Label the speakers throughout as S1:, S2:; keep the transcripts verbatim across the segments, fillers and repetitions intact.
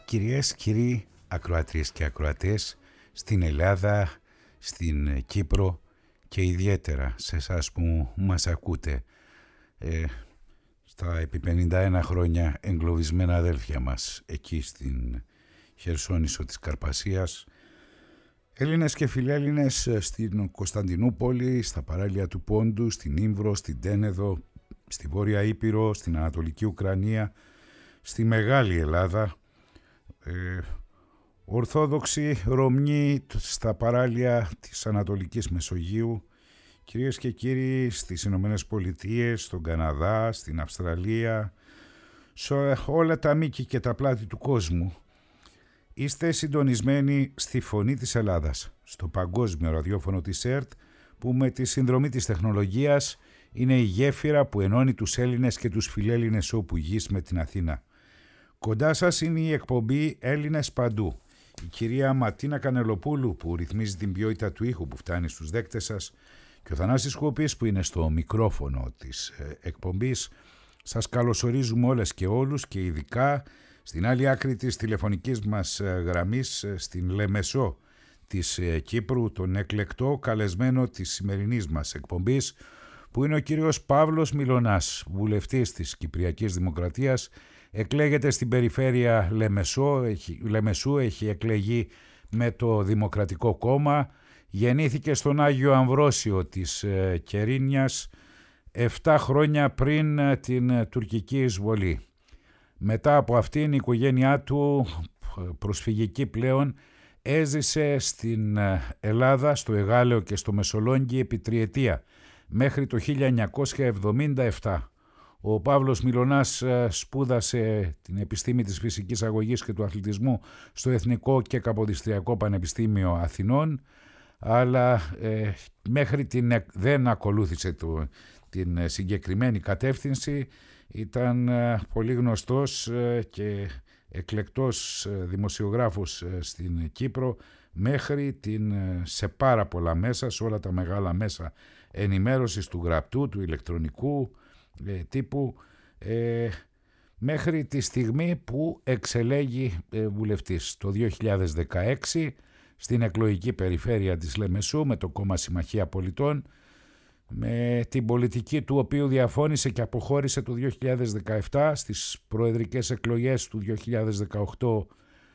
S1: Κυρίες, κύριοι, ακροατρίες και ακροατές, στην Ελλάδα, στην Κύπρο και ιδιαίτερα σε εσάς που μας ακούτε, ε, στα επί πενήντα ένα χρόνια εγκλωβισμένα αδέλφια μας εκεί στην Χερσόνησο της Καρπασίας, Έλληνες και φιλέλληνες στην Κωνσταντινούπολη, στα παράλια του Πόντου, στην Ήμβρο, στην Τένεδο, στη Βόρεια Ήπειρο, στην Ανατολική Ουκρανία, στη Μεγάλη Ελλάδα, ε, Ορθόδοξοι Ρωμνοί στα παράλια της Ανατολικής Μεσογείου, κυρίες και κύριοι, στις Ηνωμένες Πολιτείες, στον Καναδά, στην Αυστραλία, σε όλα τα μήκη και τα πλάτη του κόσμου. Είστε συντονισμένοι στη Φωνή της Ελλάδας, στο παγκόσμιο ραδιόφωνο της ΕΡΤ, που με τη συνδρομή της τεχνολογίας είναι η γέφυρα που ενώνει τους Έλληνες και τους φιλέλληνες όπου γης με την Αθήνα. Κοντά σας είναι η εκπομπή Έλληνες Παντού. Η κυρία Ματίνα Κανελοπούλου που ρυθμίζει την ποιότητα του ήχου που φτάνει στους δέκτες σας και ο Θανάσης Κούπης που είναι στο μικρόφωνο της εκπομπής. Σας καλωσορίζουμε όλες και όλους και ειδικά στην άλλη άκρη της τηλεφωνικής μας γραμμής, στην Λεμεσό της Κύπρου, τον εκλεκτό καλεσμένο της σημερινής μας εκπομπής, που είναι ο κύριος Παύλος Μιλωνάς, βουλευτής της Κυπριακής Δημοκρατίας. Εκλέγεται στην περιφέρεια Λεμεσό, έχει, Λεμεσού, έχει εκλεγεί με το Δημοκρατικό Κόμμα, γεννήθηκε στον Άγιο Αμβρόσιο της ε, Κερίνιας εφτά χρόνια πριν ε, την τουρκική εισβολή. Μετά από αυτήν η οικογένειά του, προσφυγική πλέον, έζησε στην Ελλάδα, στο Εγάλεο και στο Μεσολόγγι επί τριετία, μέχρι το χίλια εννιακόσια εβδομήντα επτά. Ο Παύλος Μιλωνάς σπούδασε την επιστήμη της φυσικής αγωγής και του αθλητισμού στο Εθνικό και Καποδιστριακό Πανεπιστήμιο Αθηνών, αλλά ε, μέχρι την, δεν ακολούθησε το, την συγκεκριμένη κατεύθυνση. Ήταν ε, πολύ γνωστός ε, και εκλεκτός ε, δημοσιογράφος ε, στην Κύπρο, μέχρι την, ε, σε πάρα πολλά μέσα, σε όλα τα μεγάλα μέσα ενημέρωσης του γραπτού, του ηλεκτρονικού ε, τύπου, ε, μέχρι τη στιγμή που εξελέγει ε, βουλευτής το δύο χιλιάδες δεκαέξι στην εκλογική περιφέρεια της Λεμεσού με το κόμμα Συμμαχία Πολιτών, με την πολιτική του οποίου διαφώνησε και αποχώρησε το δύο χιλιάδες δεκαεπτά. Στις προεδρικές εκλογές του δύο χιλιάδες δεκαοκτώ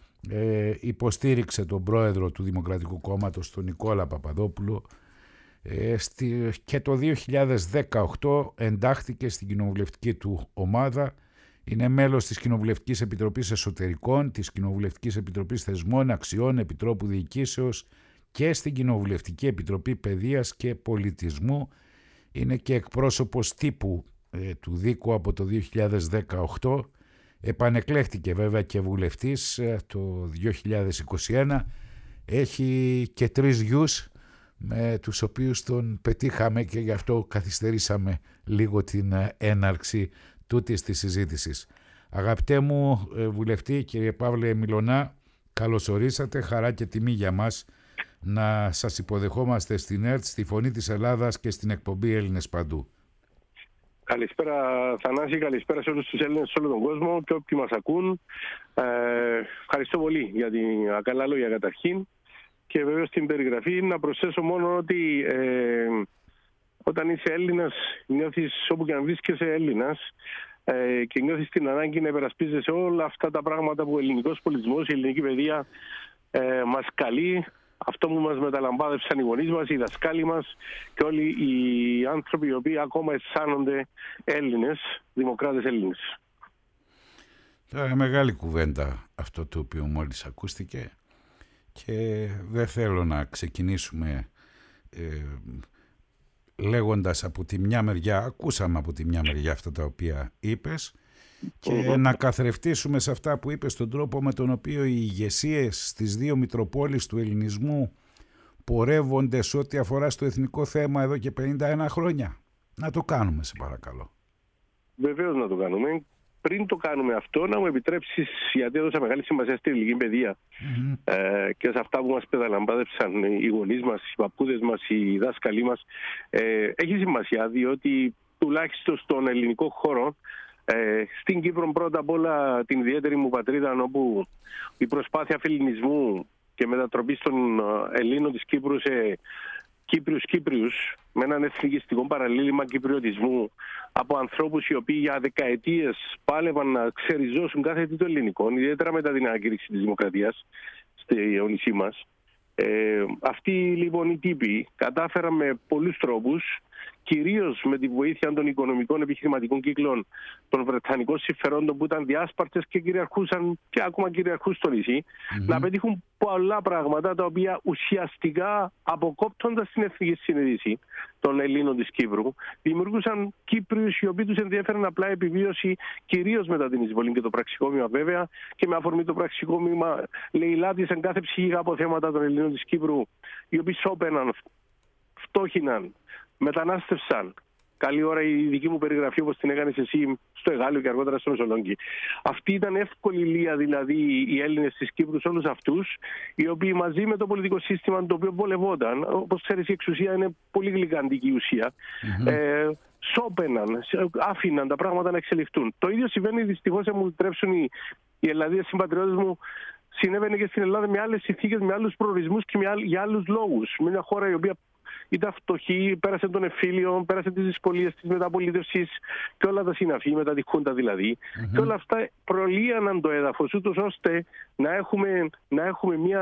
S1: ε, υποστήριξε τον πρόεδρο του Δημοκρατικού Κόμματος, τον Νικόλα Παπαδόπουλο, ε, στη, και το δύο χιλιάδες δεκαοκτώ εντάχθηκε στην κοινοβουλευτική του ομάδα. Είναι μέλος της Κοινοβουλευτικής Επιτροπής Εσωτερικών, της Κοινοβουλευτικής Επιτροπής Θεσμών, Αξιών, Επιτρόπου Διοικήσεως και στην Κοινοβουλευτική Επιτροπή Παιδείας και Πολιτισμού. Είναι και εκπρόσωπος τύπου ε, του Δίκου από το δύο χιλιάδες δεκαοκτώ. Επανεκλέχτηκε βέβαια και βουλευτής ε, το δύο χιλιάδες είκοσι ένα. Έχει και τρεις γιους με τους οποίους τον πετύχαμε και γι' αυτό καθυστερήσαμε λίγο την ε, έναρξη τούτης της συζήτησης. Αγαπητέ μου ε, βουλευτή, κύριε Παύλε Μιλωνά, καλώς ορίσατε, χαρά και τιμή για μας να σας υποδεχόμαστε στην ΕΡΤ, στη Φωνή της Ελλάδας και στην εκπομπή Έλληνες Παντού.
S2: Καλησπέρα Θανάση, καλησπέρα σε όλους τους Έλληνες, σε όλο τον κόσμο και όποιοι μας ακούν. Ε, ευχαριστώ πολύ για την καλά λόγια καταρχήν και βεβαίως την περιγραφή. Να προσθέσω μόνο ότι ε, όταν είσαι Έλληνας νιώθεις όπου και αν βρίσκεσαι Έλληνας ε, και νιώθεις την ανάγκη να υπερασπίζεσαι όλα αυτά τα πράγματα που ο ελληνικός πολιτισμός, η ελληνική παιδεία ε, μας καλεί. Αυτό που μας μεταλαμπάδευσαν οι γονείς μας, οι δασκάλοι μας και όλοι οι άνθρωποι οι οποίοι ακόμα αισθάνονται Έλληνες, δημοκράτες Έλληνες.
S1: Τώρα μεγάλη κουβέντα αυτό το οποίο μόλις ακούστηκε και δεν θέλω να ξεκινήσουμε ε, λέγοντας από τη μια μεριά, ακούσαμε από τη μια μεριά αυτά τα οποία είπες, και mm-hmm. να καθρεφτήσουμε σε αυτά που είπες τον τρόπο με τον οποίο οι ηγεσίες στις δύο Μητροπόλεις του ελληνισμού πορεύονται σε ό,τι αφορά στο εθνικό θέμα εδώ και πενήντα ένα χρόνια. Να το κάνουμε, σε παρακαλώ.
S2: Βεβαίως να το κάνουμε. Πριν το κάνουμε αυτό, να μου επιτρέψεις, γιατί έδωσα μεγάλη σημασία στην ελληνική παιδεία mm-hmm. ε, και σε αυτά που μας πεδαλαμπάδευσαν οι γονείς μας, οι παππούδες μας, οι δάσκαλοι μας, ε, έχει σημασία διότι τουλάχιστον στον ελληνικό χώρο Ε, στην Κύπρο πρώτα απ' όλα την ιδιαίτερη μου πατρίδα, όπου η προσπάθεια φιλινισμού και μετατροπής των Ελλήνων της Κύπρου σε Κύπριους Κύπριους, με έναν εθνικιστικό παραλήλημα κυπριωτισμού από ανθρώπους οι οποίοι για δεκαετίες πάλευαν να ξεριζώσουν κάθε τι το ελληνικό, ιδιαίτερα μετά την ανακήρυξη της δημοκρατίας στη νησί μας. Ε, αυτοί λοιπόν οι τύποι κατάφεραν με πολλούς τρόπους, κυρίως με τη βοήθεια των οικονομικών επιχειρηματικών κύκλων των βρετανικών συμφερόντων που ήταν διάσπαρτες και κυριαρχούσαν και ακόμα κυριαρχούν στο νησί, mm-hmm. να πετύχουν πολλά πράγματα τα οποία ουσιαστικά, αποκόπτοντας την εθνική συνείδηση των Ελλήνων της Κύπρου, δημιουργούσαν Κύπριους οι οποίοι τους ενδιαφέρουν απλά επιβίωση, κυρίως μετά την εισβολή και το πραξικόπημα βέβαια, και με αφορμή το πραξικόπημα λαιλάτισαν κάθε ψυχικά αποθέματα των Ελλήνων της Κύπρου, οι οποίοι σώπαιναν, φτώχυναν, μετανάστευσαν. Καλή ώρα η δική μου περιγραφή, όπως την έκανες εσύ στο Εγάλιο και αργότερα στο Μεσολόγγι. Αυτή ήταν εύκολη λία, δηλαδή οι Έλληνες της Κύπρου, όλους αυτούς, οι οποίοι μαζί με το πολιτικό σύστημα το οποίο πολευόταν, όπως ξέρεις η εξουσία είναι πολύ γλυκαντική ουσία, mm-hmm. ε, σώπαιναν, άφηναν τα πράγματα να εξελιχθούν. Το ίδιο συμβαίνει, δυστυχώς, αν μου επιτρέψουν οι, οι Ελλαδίες συμπατριώτες μου, συνέβαινε και στην Ελλάδα με άλλες συνθήκες, με άλλους προορισμούς και με άλλ, για άλλους λόγους. Με μια χώρα η οποία ήταν φτωχή, πέρασε τον εμφύλιο, πέρασε τις δυσκολίες της μεταπολίτευσης και όλα τα συναφή, μετά τη Χούντα δηλαδή. Mm-hmm. Και όλα αυτά προλύαναν το έδαφος, ούτως ώστε να έχουμε, να έχουμε μια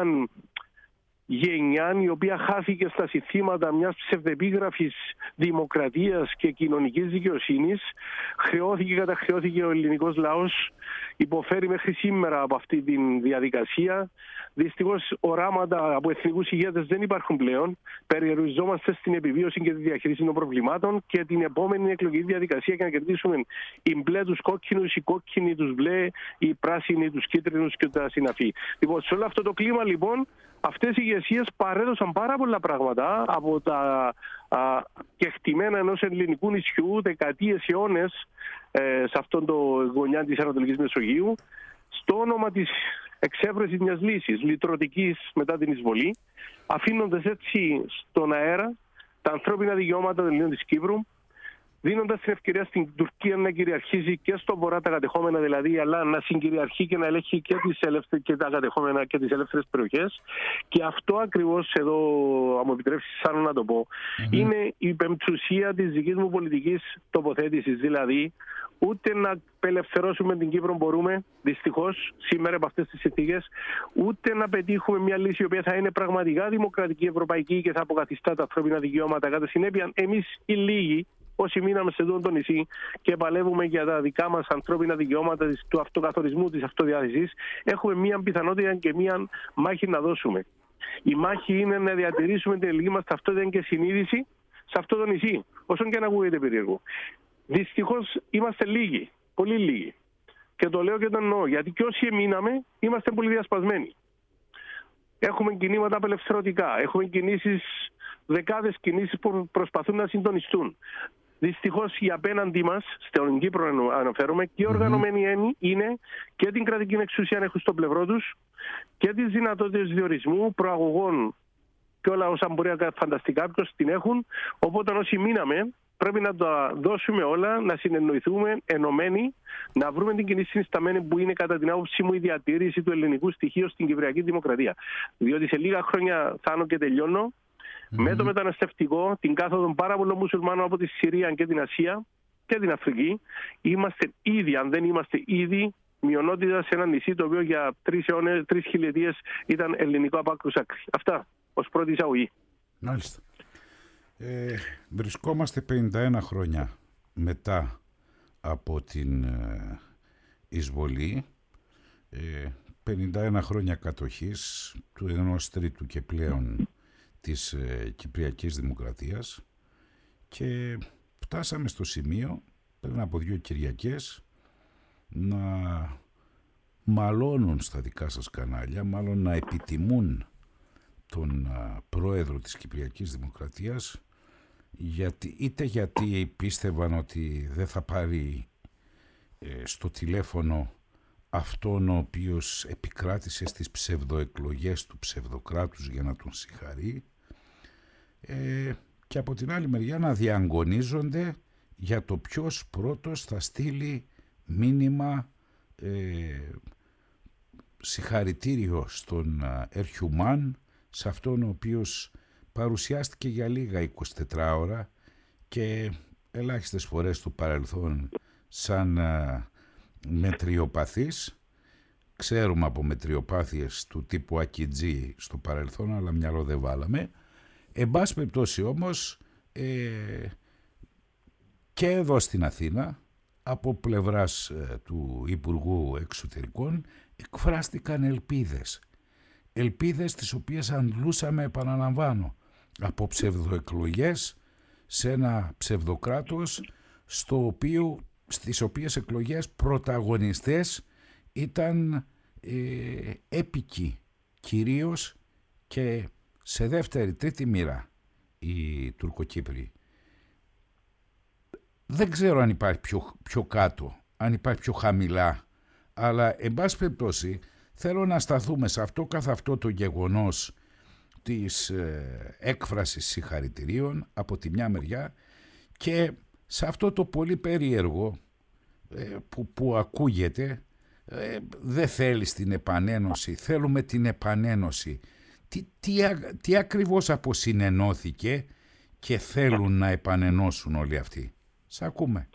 S2: γενιά η οποία χάθηκε στα συστήματα μιας ψευδεπίγραφης δημοκρατίας και κοινωνικής δικαιοσύνης. Χρεώθηκε, καταχρεώθηκε ο ελληνικός λαός, υποφέρει μέχρι σήμερα από αυτή τη διαδικασία. Δυστυχώς οράματα από εθνικούς ηγέτες δεν υπάρχουν πλέον. Περιοριζόμαστε στην επιβίωση και τη διαχείριση των προβλημάτων και την επόμενη εκλογική διαδικασία για να κερδίσουμε οι μπλε τους κόκκινους, οι κόκκινοι τους μπλε, οι πράσινοι τους κίτρινους και τα συναφή. Λοιπόν, σε όλο αυτό το κλίμα λοιπόν, αυτές οι ηγεσίες παρέδωσαν πάρα πολλά πράγματα από τα α, κεκτημένα ενός ελληνικού νησιού δεκαετίες, αιώνες ε, σε αυτόν το γωνιά της Ανατολικής Μεσογείου, στο όνομα της εξέβρεσης μιας λύσης λυτρωτικής μετά την εισβολή, αφήνοντας έτσι στον αέρα τα ανθρώπινα δικαιώματα των Ελλήνων της Κύπρου, δίνοντας την ευκαιρία στην Τουρκία να κυριαρχήσει και στο βορρά τα κατεχόμενα δηλαδή, αλλά να συγκυριαρχεί και να ελέγχει και, τις ελεύθε, και τα κατεχόμενα και τις ελεύθερες περιοχές. Και αυτό ακριβώς εδώ, αν μου επιτρέψεις σαν να το πω, mm-hmm. είναι η πεμπτουσία της δικής μου πολιτικής τοποθέτησης. Δηλαδή, ούτε να απελευθερώσουμε την Κύπρο μπορούμε, δυστυχώς, σήμερα από αυτές τις συνθήκες, ούτε να πετύχουμε μια λύση η οποία θα είναι πραγματικά δημοκρατική, ευρωπαϊκή και θα αποκαθιστά τα ανθρώπινα δικαιώματα. Κατά συνέπεια, εμείς οι λίγοι, όσοι μείναμε σε αυτό το νησί και παλεύουμε για τα δικά μας ανθρώπινα δικαιώματα του αυτοκαθορισμού, της αυτοδιάθεσης, έχουμε μία πιθανότητα και μία μάχη να δώσουμε. Η μάχη είναι να διατηρήσουμε την ελληνική μας ταυτότητα και συνείδηση σε αυτό το νησί, όσον και να ακούγεται περίεργο. Δυστυχώς είμαστε λίγοι, πολύ λίγοι. Και το λέω και το εννοώ, γιατί και όσοι μείναμε είμαστε πολύ διασπασμένοι. Έχουμε κινήματα απελευθερωτικά, έχουμε κινήσεις, δεκάδες κινήσεις που προσπαθούν να συντονιστούν. Δυστυχώς οι απέναντί μας, στον Κύπρο αναφέρομαι, και οι οργανωμένοι mm-hmm. είναι και την κρατική εξουσία έχουν στο πλευρό τους και τις δυνατότητες διορισμού, προαγωγών και όλα όσα μπορεί να φανταστεί κάποιος την έχουν. Οπότε όσοι μείναμε πρέπει να τα δώσουμε όλα, να συνεννοηθούμε ενωμένοι, να βρούμε την κοινή συνισταμένη που είναι κατά την άποψή μου η διατήρηση του ελληνικού στοιχείου στην Κυπριακή Δημοκρατία. Διότι σε λίγα χρόνια θα και τελειώνω. Mm-hmm. Με το μεταναστευτικό, την κάθοδο πάρα πολλών μουσουλμάνων από τη Συρία και την Ασία και την Αφρική, είμαστε ήδη, αν δεν είμαστε ήδη, μειονότητα σε ένα νησί το οποίο για τρεις αιώνες, τρεις χιλιετίες ήταν ελληνικό από άκρους άκρη. Αυτά ως πρώτη εισαγωγή.
S1: Μάλιστα. Ε, βρισκόμαστε πενήντα ένα χρόνια μετά από την ε, εισβολή, ε, πενήντα ένα χρόνια κατοχής του ενός τρίτου και πλέον της ε, Κυπριακής Δημοκρατίας, και φτάσαμε στο σημείο πριν από δύο Κυριακές να μαλώνουν στα δικά σας κανάλια, μάλλον να επιτιμούν τον α, πρόεδρο της Κυπριακής Δημοκρατίας, γιατί, είτε γιατί πίστευαν ότι δεν θα πάρει ε, στο τηλέφωνο αυτόν ο οποίος επικράτησε στις ψευδοεκλογές του ψευδοκράτους για να τον συγχαρεί, ε, και από την άλλη μεριά να διαγωνίζονται για το ποιος πρώτος θα στείλει μήνυμα ε, συγχαρητήριο στον Ερχιουμάν, σε αυτόν ο οποίος παρουσιάστηκε για λίγα είκοσι τέσσερις ώρα και ελάχιστες φορές στο παρελθόν σαν α, μετριοπαθής. Ξέρουμε από μετριοπάθειες του τύπου Ακιτζή στο παρελθόν, αλλά μυαλό δεν βάλαμε. Εν πάση περιπτώσει όμως, ε, και εδώ στην Αθήνα, από πλευράς ε, του Υπουργού Εξωτερικών, εκφράστηκαν ελπίδες. Ελπίδες τις οποίες αντλούσαμε, επαναλαμβάνω, από ψευδοεκλογές σε ένα ψευδοκράτος, στο οποίο, στις οποίες εκλογές πρωταγωνιστές ήταν ε, έπικοι κυρίως, και σε δεύτερη, τρίτη μοίρα οι Τουρκοκύπροι. Δεν ξέρω αν υπάρχει πιο, πιο κάτω, αν υπάρχει πιο χαμηλά, αλλά εν πάση περιπτώσει θέλω να σταθούμε σε αυτό καθ' αυτό το γεγονός της ε, έκφρασης συγχαρητηρίων από τη μια μεριά, και σε αυτό το πολύ περίεργο ε, που, που ακούγεται, ε, δεν θέλεις την επανένωση, θέλουμε την επανένωση. Τι, τι, τι ακριβώς αποσυνενώθηκε και θέλουν να επανενώσουν όλοι αυτοί? Σ' ακούμε.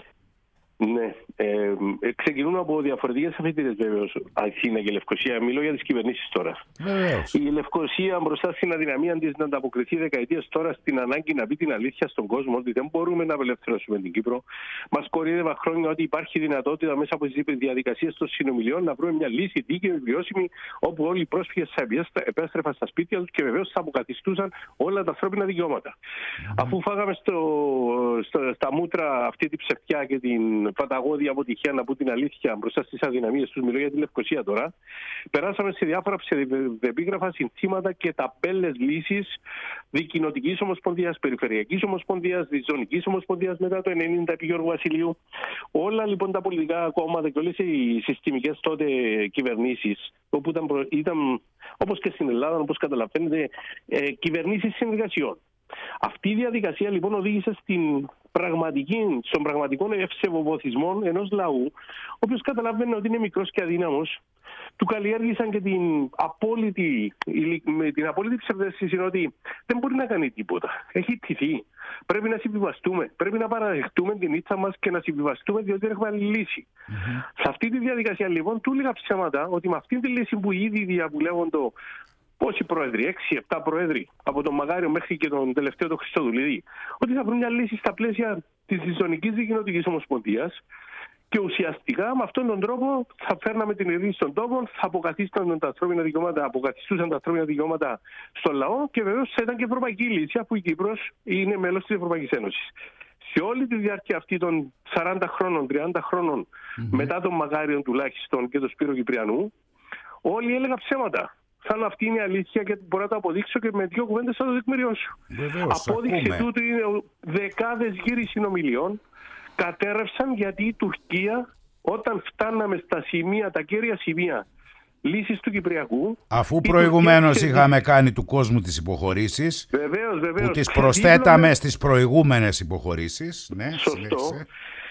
S2: Ναι. Ε, ε, ξεκινούν από διαφορετικές αφετηρίες βέβαιως, Αθήνα και Λευκοσία. Μιλώ για τις κυβερνήσεις τώρα.
S1: Βεβαίως.
S2: Η Λευκοσία, μπροστά στην αδυναμία της να ανταποκριθεί δεκαετίες τώρα στην ανάγκη να πει την αλήθεια στον κόσμο ότι δεν μπορούμε να απελευθερώσουμε την Κύπρο, μας κοροϊδεύα χρόνια ότι υπάρχει δυνατότητα μέσα από τις διαδικασίες των συνομιλιών να βρούμε μια λύση δίκαιη, βιώσιμη, όπου όλοι οι πρόσφυγες θα επέστρεφαν στα σπίτια τους και βεβαίως θα αποκαθιστούσαν όλα τα ανθρώπινα δικαιώματα. Mm-hmm. Αφού φάγαμε στο, στο, στα μούτρα αυτή την ψευτιά και την παταγώδη αποτυχία, να πω την αλήθεια, μπροστά στις αδυναμίες τους, μιλώ για τη Λευκοσία τώρα, περάσαμε σε διάφορα ψευδεπίγραφα συνθήματα και ταπέλες λύσεις δικοινοτικής ομοσπονδίας, περιφερειακής ομοσπονδίας, διζωνικής ομοσπονδίας μετά το ενενήντα επί Γιώργου Βασιλείου. Όλα λοιπόν τα πολιτικά κόμματα και όλες οι συστημικές τότε κυβερνήσεις, όπου ήταν, ήταν όπως και στην Ελλάδα, όπως καταλαβαίνετε, ε, κυβερνήσεις συνεργασιών. Αυτή η διαδικασία λοιπόν οδήγησε στην πραγματική, στον πραγματικό ευσεβοβοθισμό ενός λαού, ο οποίος καταλαβαίνει ότι είναι μικρός και αδύναμος. Του καλλιέργησαν και την απόλυτη, την απόλυτη ψευδαίσθηση ότι δεν μπορεί να κάνει τίποτα. Έχει τυθεί. Πρέπει να συμβιβαστούμε. Πρέπει να παραδεχτούμε την ήττα μας και να συμβιβαστούμε, διότι δεν έχουμε άλλη λύση. Mm-hmm. Σε αυτή τη διαδικασία λοιπόν του έλεγα ψέματα ότι με αυτή τη λύση που ήδη διαβουλεύονται πόσοι πρόεδροι, έξι επτά πρόεδροι, από τον Μαγάριο μέχρι και τον τελευταίο τον Χριστοδουλίδη, ότι θα βρουν μια λύση στα πλαίσια της Διζωνικής Δικοινοτικής Ομοσπονδίας και ουσιαστικά με αυτόν τον τρόπο θα φέρναμε την ειρήνη στον τόπο, θα αποκαθίσταναν τα ανθρώπινα δικαιώματα, αποκαθιστούσαν τα ανθρώπινα δικαιώματα στον λαό και βεβαίως θα ήταν και ευρωπαϊκή λύση, αφού η Κύπρος είναι μέλος της Ευρωπαϊκής Ένωσης. Σε όλη τη διάρκεια αυτή των σαράντα χρόνων, τριάντα χρόνων, mm-hmm. μετά τον Μαγάριο τουλάχιστον και τον Σπύρο Κυπριανού, όλοι έλεγαν ψέματα. Σαν αυτή είναι η αλήθεια και μπορώ να το αποδείξω και με δύο κουβέντες θα το τεκμηριώσω. Απόδειξη τούτου είναι δεκάδες γύροι συνομιλιών κατέρευσαν γιατί η Τουρκία, όταν φτάναμε στα σημεία, τα κέρια σημεία λύσης του Κυπριακού,
S1: αφού προηγουμένως Τουρκία... είχαμε κάνει του κόσμου τις υποχωρήσεις,
S2: βεβαίως, βεβαίως,
S1: που τις προσθέταμε ξεδίπλωνε... στις προηγούμενες υποχωρήσεις, ναι,
S2: σωστό, συνέχισε.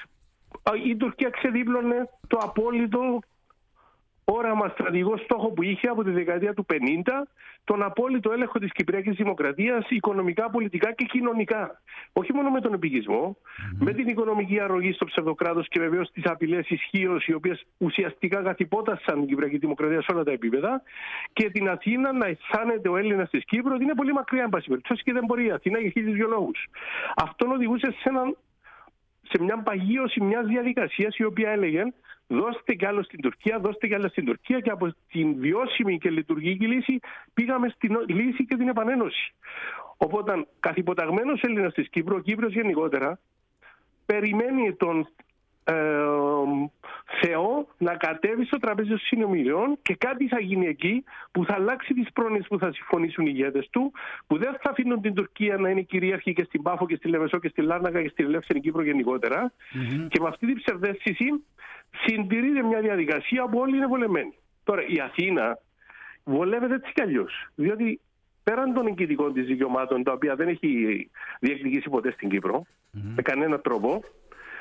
S2: Η Τουρκία ξεδίπλωνε το απόλυτο όραμα, στρατηγικό στόχο που είχε από τη δεκαετία του πενήντα, τον απόλυτο έλεγχο της Κυπριακής Δημοκρατίας, οικονομικά, πολιτικά και κοινωνικά. Όχι μόνο με τον επικισμό, mm-hmm. με την οικονομική αρρωγή στο ψευδοκράτος και βεβαίως τις απειλές ισχύως, οι οποίες ουσιαστικά καθυπότασαν την Κυπριακή Δημοκρατία σε όλα τα επίπεδα, και την Αθήνα να αισθάνεται ο Έλληνας της Κύπρου ότι είναι πολύ μακριά, εν πάση περιπτώσει, και δεν μπορεί η Αθήνα για χίλιους δυο λόγους. Αυτό οδηγούσε σε, έναν, σε μια παγίωση μιας διαδικασίας η οποία έλεγε: δώστε κι άλλο στην Τουρκία, δώστε κι άλλο στην Τουρκία, και από την βιώσιμη και λειτουργική λύση πήγαμε στην λύση και την επανένωση. Οπότε, καθυποταγμένος Έλληνας της Κύπρου, ο Κύπρος γενικότερα, περιμένει τον ε, Θεό να κατέβει στο τραπέζι των συνομιλιών και κάτι θα γίνει εκεί που θα αλλάξει τις πρόνοιες που θα συμφωνήσουν οι ηγέτες του, που δεν θα αφήνουν την Τουρκία να είναι κυρίαρχη και στην Πάφο και στη Λεμεσό και στη Λάρνακα και στην ελεύθερη Κύπρο γενικότερα. Mm-hmm. Και με αυτή την ψευδαίσθηση συντηρείται μια διαδικασία που όλοι είναι βολεμένοι. Τώρα η Αθήνα βολεύεται έτσι κι αλλιώς, διότι πέραν των εγκυτικών της δικαιωμάτων, τα οποία δεν έχει διεκδικήσει ποτέ στην Κύπρο, mm-hmm. με κανέναν τρόπο,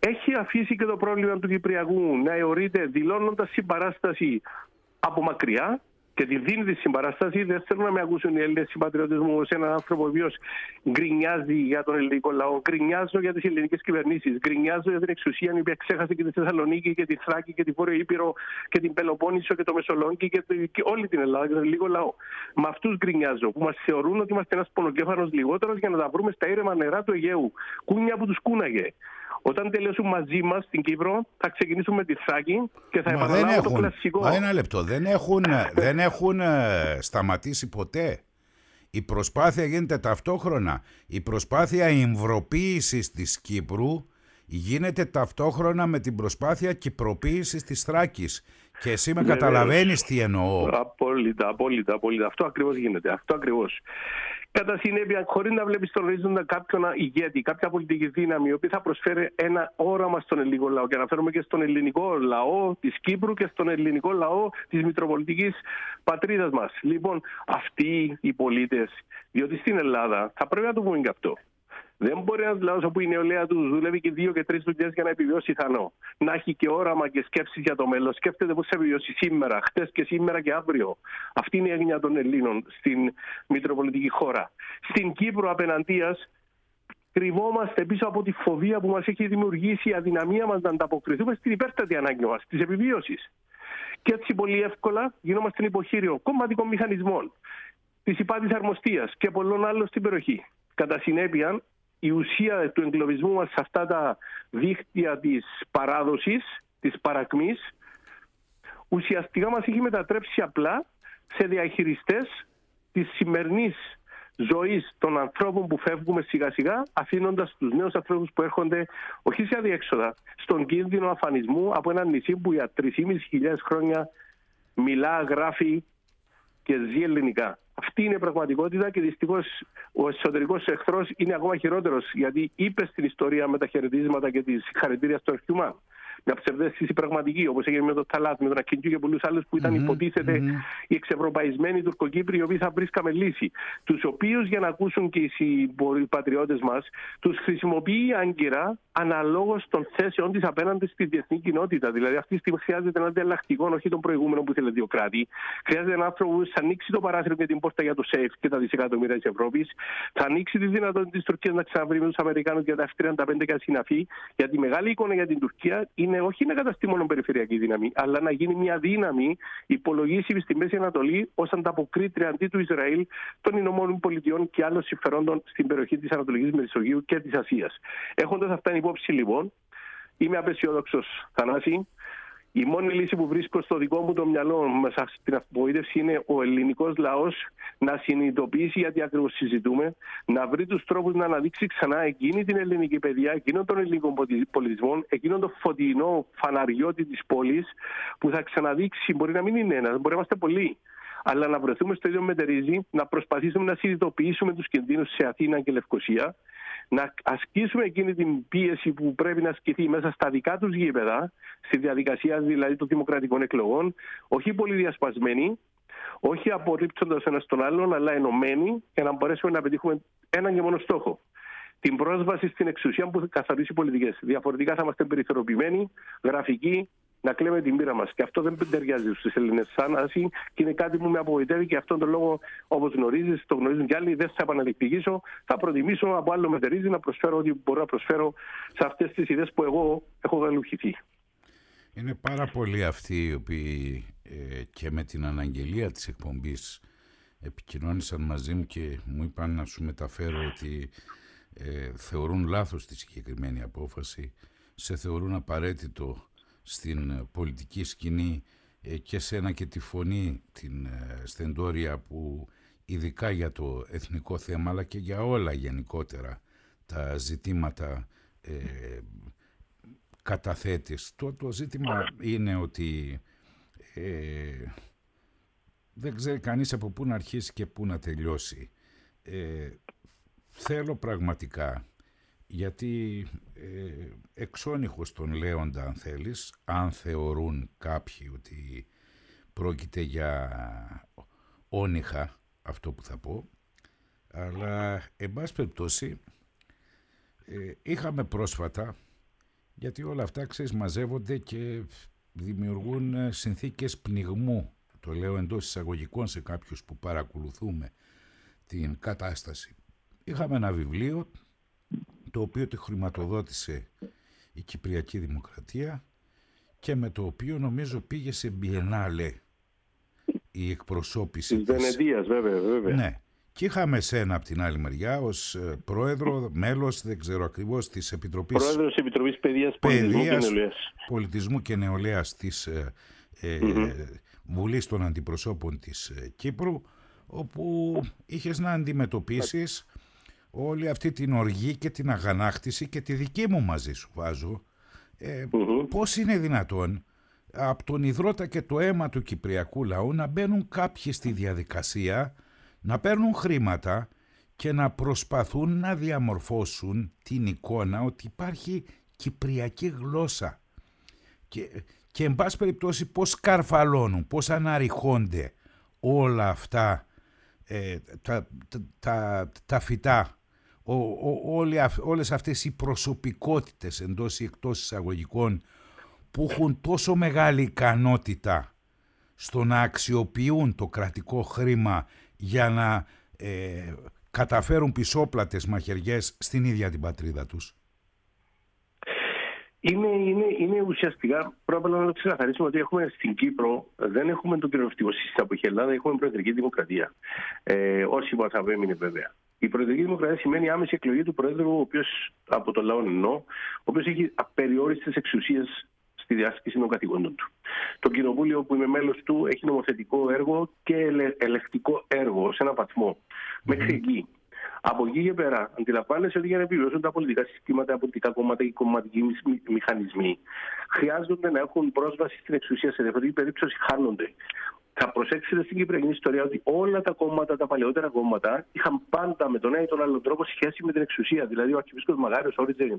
S2: έχει αφήσει και το πρόβλημα του Κυπριακού να αιωρείται δηλώνοντας συμπαράσταση από μακριά και τη δίνει τη συμπαράσταση. Δεν θέλω να με ακούσουν οι Έλληνες συμπατριώτες μου ως έναν άνθρωπο ο οποίος γκρινιάζει για τον ελληνικό λαό. Γκρινιάζω για τις ελληνικές κυβερνήσεις. Γκρινιάζω για την εξουσία η οποία ξέχασε και τη Θεσσαλονίκη και τη Θράκη και τη Βόρειο Ήπειρο και την Πελοπόννησο και το Μεσολόγγι και, το, και όλη την Ελλάδα και τον ελληνικό λαό. Με αυτούς γκρινιάζω που μας θεωρούν ότι είμαστε ένας πονοκέφαλος λιγότερος για να τα βρούμε στα ήρεμα νερά του Αιγαίου. Κούνια που τους κούναγε. Όταν τελειώσουν μαζί μας στην Κύπρο, θα ξεκινήσουμε με τη Θράκη και θα επαναλάβω το κλασικό.
S1: Μα ένα λεπτό. Δεν έχουν, δεν έχουν σταματήσει ποτέ. Η προσπάθεια γίνεται ταυτόχρονα. Η προσπάθεια εμβροποίησης της Κύπρου γίνεται ταυτόχρονα με την προσπάθεια κυπροποίησης της Θράκης. Και εσύ με
S2: Βεβαίως.
S1: Καταλαβαίνεις τι εννοώ.
S2: Απόλυτα, απόλυτα, απόλυτα. Αυτό ακριβώς γίνεται. Αυτό ακριβώς. Κατά συνέπεια, χωρίς να βλέπεις στον ορίζοντα κάποιον ηγέτη, κάποια πολιτική δύναμη, η οποία θα προσφέρει ένα όραμα στον ελληνικό λαό. Και αναφέρομαι και στον ελληνικό λαό της Κύπρου και στον ελληνικό λαό της μητροπολιτικής πατρίδας μας. Λοιπόν, αυτοί οι πολίτες, διότι στην Ελλάδα, θα πρέπει να το πούμε και αυτό. Δεν μπορεί ένας λαός όπου η νεολαία του δουλεύει και δύο και τρεις δουλειές για να επιβιώσει ηθανό. Να έχει και όραμα και σκέψεις για το μέλλον. Σκέφτεται πώς θα επιβιώσει σήμερα, χτες και σήμερα και αύριο. Αυτή είναι η έννοια των Ελλήνων στην μητροπολιτική χώρα. Στην Κύπρο απέναντίας κρυβόμαστε πίσω από τη φοβία που μας έχει δημιουργήσει η αδυναμία μας να ανταποκριθούμε στην υπέρτατη ανάγκη μας, της επιβίωσης. Και έτσι πολύ εύκολα γινόμαστε υποχείριο κομματικών μηχανισμών, της υπάτης αρμοστίας και πολλών άλλων στην περιοχή. Κατά συνέπεια, η ουσία του εγκλωβισμού μας σε αυτά τα δίκτυα της παράδοσης, της παρακμής, ουσιαστικά μας έχει μετατρέψει απλά σε διαχειριστές της σημερινής ζωής των ανθρώπων που φεύγουμε σιγά σιγά, αφήνοντας τους νέους ανθρώπους που έρχονται όχι σε αδιέξοδα, στον κίνδυνο αφανισμού από ένα νησί που για τρεις χιλιάδες πεντακόσιες χρόνια μιλά, γράφει και ζει ελληνικά. Αυτή είναι η πραγματικότητα και δυστυχώς ο εσωτερικός εχθρός είναι ακόμα χειρότερος, γιατί είπε στην ιστορία με τα χαιρετίσματα και τις συγχαρητήρια στο Ερχιουμάν. Μια ψευδαίσθηση πραγματική, όπως έγινε με τον Ταλάτ, με τον Ακιντζού και πολλούς άλλους που ήταν mm-hmm. υποτίθεται mm-hmm. οι εξευρωπαϊσμένοι Τουρκοκύπροι, οι οποίοι θα βρίσκαμε λύση. Τους οποίους, για να ακούσουν και οι πατριώτες μας, τους χρησιμοποιεί άγκυρα αναλόγως των θέσεων της απέναντι στη διεθνή κοινότητα. Δηλαδή, αυτή τη στιγμή χρειάζεται ένα ανταλλακτικό, όχι τον προηγούμενο που ήθελε διοκράτη. Χρειάζεται έναν άνθρωπο που θα ανοίξει το παράθυρο και την πόρτα για το ΣΕΙΦ και τα δισεκατομμύρια της Ευρώπης. Θα ανοίξει τη δυνατότητα της Τουρκίας να ξαναβρει με τους Αμερικάνους για τα εφ τριάντα πέντε και ασυναφή. Γιατί η μεγάλη εικόνα για την Τουρκία είναι όχι να καταστεί μόνο περιφερειακή δύναμη, αλλά να γίνει μια δύναμη υπολογίσιμη στη Μέση Ανατολή ως ανταποκρίτρια αντί του Ισραήλ, των Ηνωμένων Πολιτειών και άλλων συμφερόντων στην περιοχή της Ανατολικής Μεσογείου και της Ασίας. Έχοντας αυτά υπόψη, λοιπόν, είμαι απεσιόδοξος, Θανάση. Η μόνη λύση που βρίσκω στο δικό μου το μυαλό μέσα στην απογοήτευση είναι ο ελληνικός λαός να συνειδητοποιήσει γιατί ακριβώς συζητούμε, να βρει τους τρόπους να αναδείξει ξανά εκείνη την ελληνική παιδεία, εκείνον τον ελληνικό πολιτισμό, εκείνον το φωτεινό φαναριώτη της πόλης που θα ξαναδείξει, μπορεί να μην είναι ένας, μπορεί να είμαστε πολλοί, αλλά να βρεθούμε στο ίδιο μετερίζει, να προσπαθήσουμε να συνειδητοποιήσουμε τους κινδύνους σε Αθήνα και Λευκοσία, να ασκήσουμε εκείνη την πίεση που πρέπει να ασκηθεί μέσα στα δικά τους γήπεδα, στη διαδικασία δηλαδή των δημοκρατικών εκλογών, όχι πολύ διασπασμένοι, όχι απορρίπτοντας ένα τον άλλον, αλλά ενωμένοι, για να μπορέσουμε να πετύχουμε έναν και μόνο στόχο. Την πρόσβαση στην εξουσία που θα καθαρίσει πολιτικές. Διαφορετικά θα είμαστε περιθωριοποιημένοι, γραφικοί, να κλαίμε την πείρα μας. Και αυτό δεν ταιριάζει στους Έλληνες σαν άση και είναι κάτι που με απογοητεύει και αυτόν τον λόγο, όπως γνωρίζεις, το γνωρίζουν κι άλλοι, δεν θα επαναληπτικήσω. Θα προτιμήσω από άλλο μετερίζει να προσφέρω ό,τι μπορώ να προσφέρω σε αυτές τις ιδέες που εγώ έχω γαλουχηθεί.
S1: Είναι πάρα πολλοί αυτοί οι οποίοι ε, και με την αναγγελία της εκπομπής επικοινώνησαν μαζί μου και μου είπαν να σου μεταφέρω ότι ε, θεωρούν λάθος τη συγκεκριμένη απόφαση, σε θεωρούν απαραίτητο στην πολιτική σκηνή ε, και σένα και τη φωνή την ε, στεντόρια που ειδικά για το εθνικό θέμα αλλά και για όλα γενικότερα τα ζητήματα ε, καταθέτεις. Το, το ζήτημα είναι ότι ε, δεν ξέρει κανείς από πού να αρχίσει και πού να τελειώσει. Ε, θέλω πραγματικά, γιατί ε, εξώνυχος τον λέοντα αν θέλεις, αν θεωρούν κάποιοι ότι πρόκειται για όνυχα αυτό που θα πω, αλλά εν πάση περιπτώσει ε, είχαμε πρόσφατα Γιατί όλα αυτά, ξέρεις, μαζεύονται και δημιουργούν συνθήκες πνιγμού. Το λέω εντός εισαγωγικών σε κάποιους που παρακολουθούμε την κατάσταση. Είχαμε ένα βιβλίο το οποίο το χρηματοδότησε η Κυπριακή Δημοκρατία και με το οποίο νομίζω πήγε σε Μπιενάλε η εκπροσώπηση
S2: της Βενετίας, βέβαια, βέβαια.
S1: Ναι. Και είχαμε σένα από την άλλη μεριά ως πρόεδρο, μέλος, δεν ξέρω ακριβώς, της Επιτροπής,
S2: πρόεδρος της Επιτροπής Παιδείας, Πολιτισμού και Νεολαίας,
S1: Πολιτισμού και Νεολαίας της ε, mm-hmm. Βουλής των Αντιπροσώπων της Κύπρου, όπου είχες να αντιμετωπίσεις όλη αυτή την οργή και την αγανάκτηση, και τη δική μου μαζί σου βάζω. Ε, mm-hmm. Πώς είναι δυνατόν από τον υδρότα και το αίμα του κυπριακού λαού να μπαίνουν κάποιοι στη διαδικασία, να παίρνουν χρήματα και να προσπαθούν να διαμορφώσουν την εικόνα ότι υπάρχει κυπριακή γλώσσα και, και εν πάση περιπτώσει πώς καρφαλώνουν, πώς αναρριχώνται όλα αυτά ε, τα, τα, τα, τα φυτά, ο, ο, όλοι, όλες αυτές οι προσωπικότητες εντός ή εκτός εισαγωγικών που έχουν τόσο μεγάλη ικανότητα στο να αξιοποιούν το κρατικό χρήμα για να ε, καταφέρουν πισόπλατες μαχαιριές στην ίδια την πατρίδα τους.
S2: Είναι, είναι, είναι ουσιαστικά, πρέπει να ξεκαθαρίσουμε ότι έχουμε στην Κύπρο, δεν έχουμε το κοινοβουλευτικό σύστημα που έχει η Ελλάδα, έχουμε προεδρική δημοκρατία. Ε, όσοι μας απέμεινε βέβαια. Η προεδρική δημοκρατία σημαίνει άμεση εκλογή του Πρόεδρου, ο οποίος, από το λαό εννοώ, ο οποίος έχει απεριόριστες εξουσίες στη διάσκηση των καθηκόντων του. Το Κοινοβούλιο, που είμαι μέλος του, έχει νομοθετικό έργο και ελε, ελεκτικό έργο σε έναν βαθμό. Mm-hmm. Μέχρι εκεί. Από εκεί και πέρα, αντιλαμβάνεσαι ότι για να επιβιώσουν τα πολιτικά συστήματα, τα πολιτικά κόμματα και οι κομματικοί μηχανισμοί, χρειάζονται να έχουν πρόσβαση στην εξουσία. Σε διαφορετική περίπτωση χάνονται. Θα προσέξετε στην κυπριακή ιστορία ότι όλα τα κόμματα, τα παλαιότερα κόμματα, είχαν πάντα με τον ένα ή τον άλλο τρόπο σχέση με την εξουσία. Δηλαδή, ο Αρχιεπίσκοπος Μαγάριος όριζε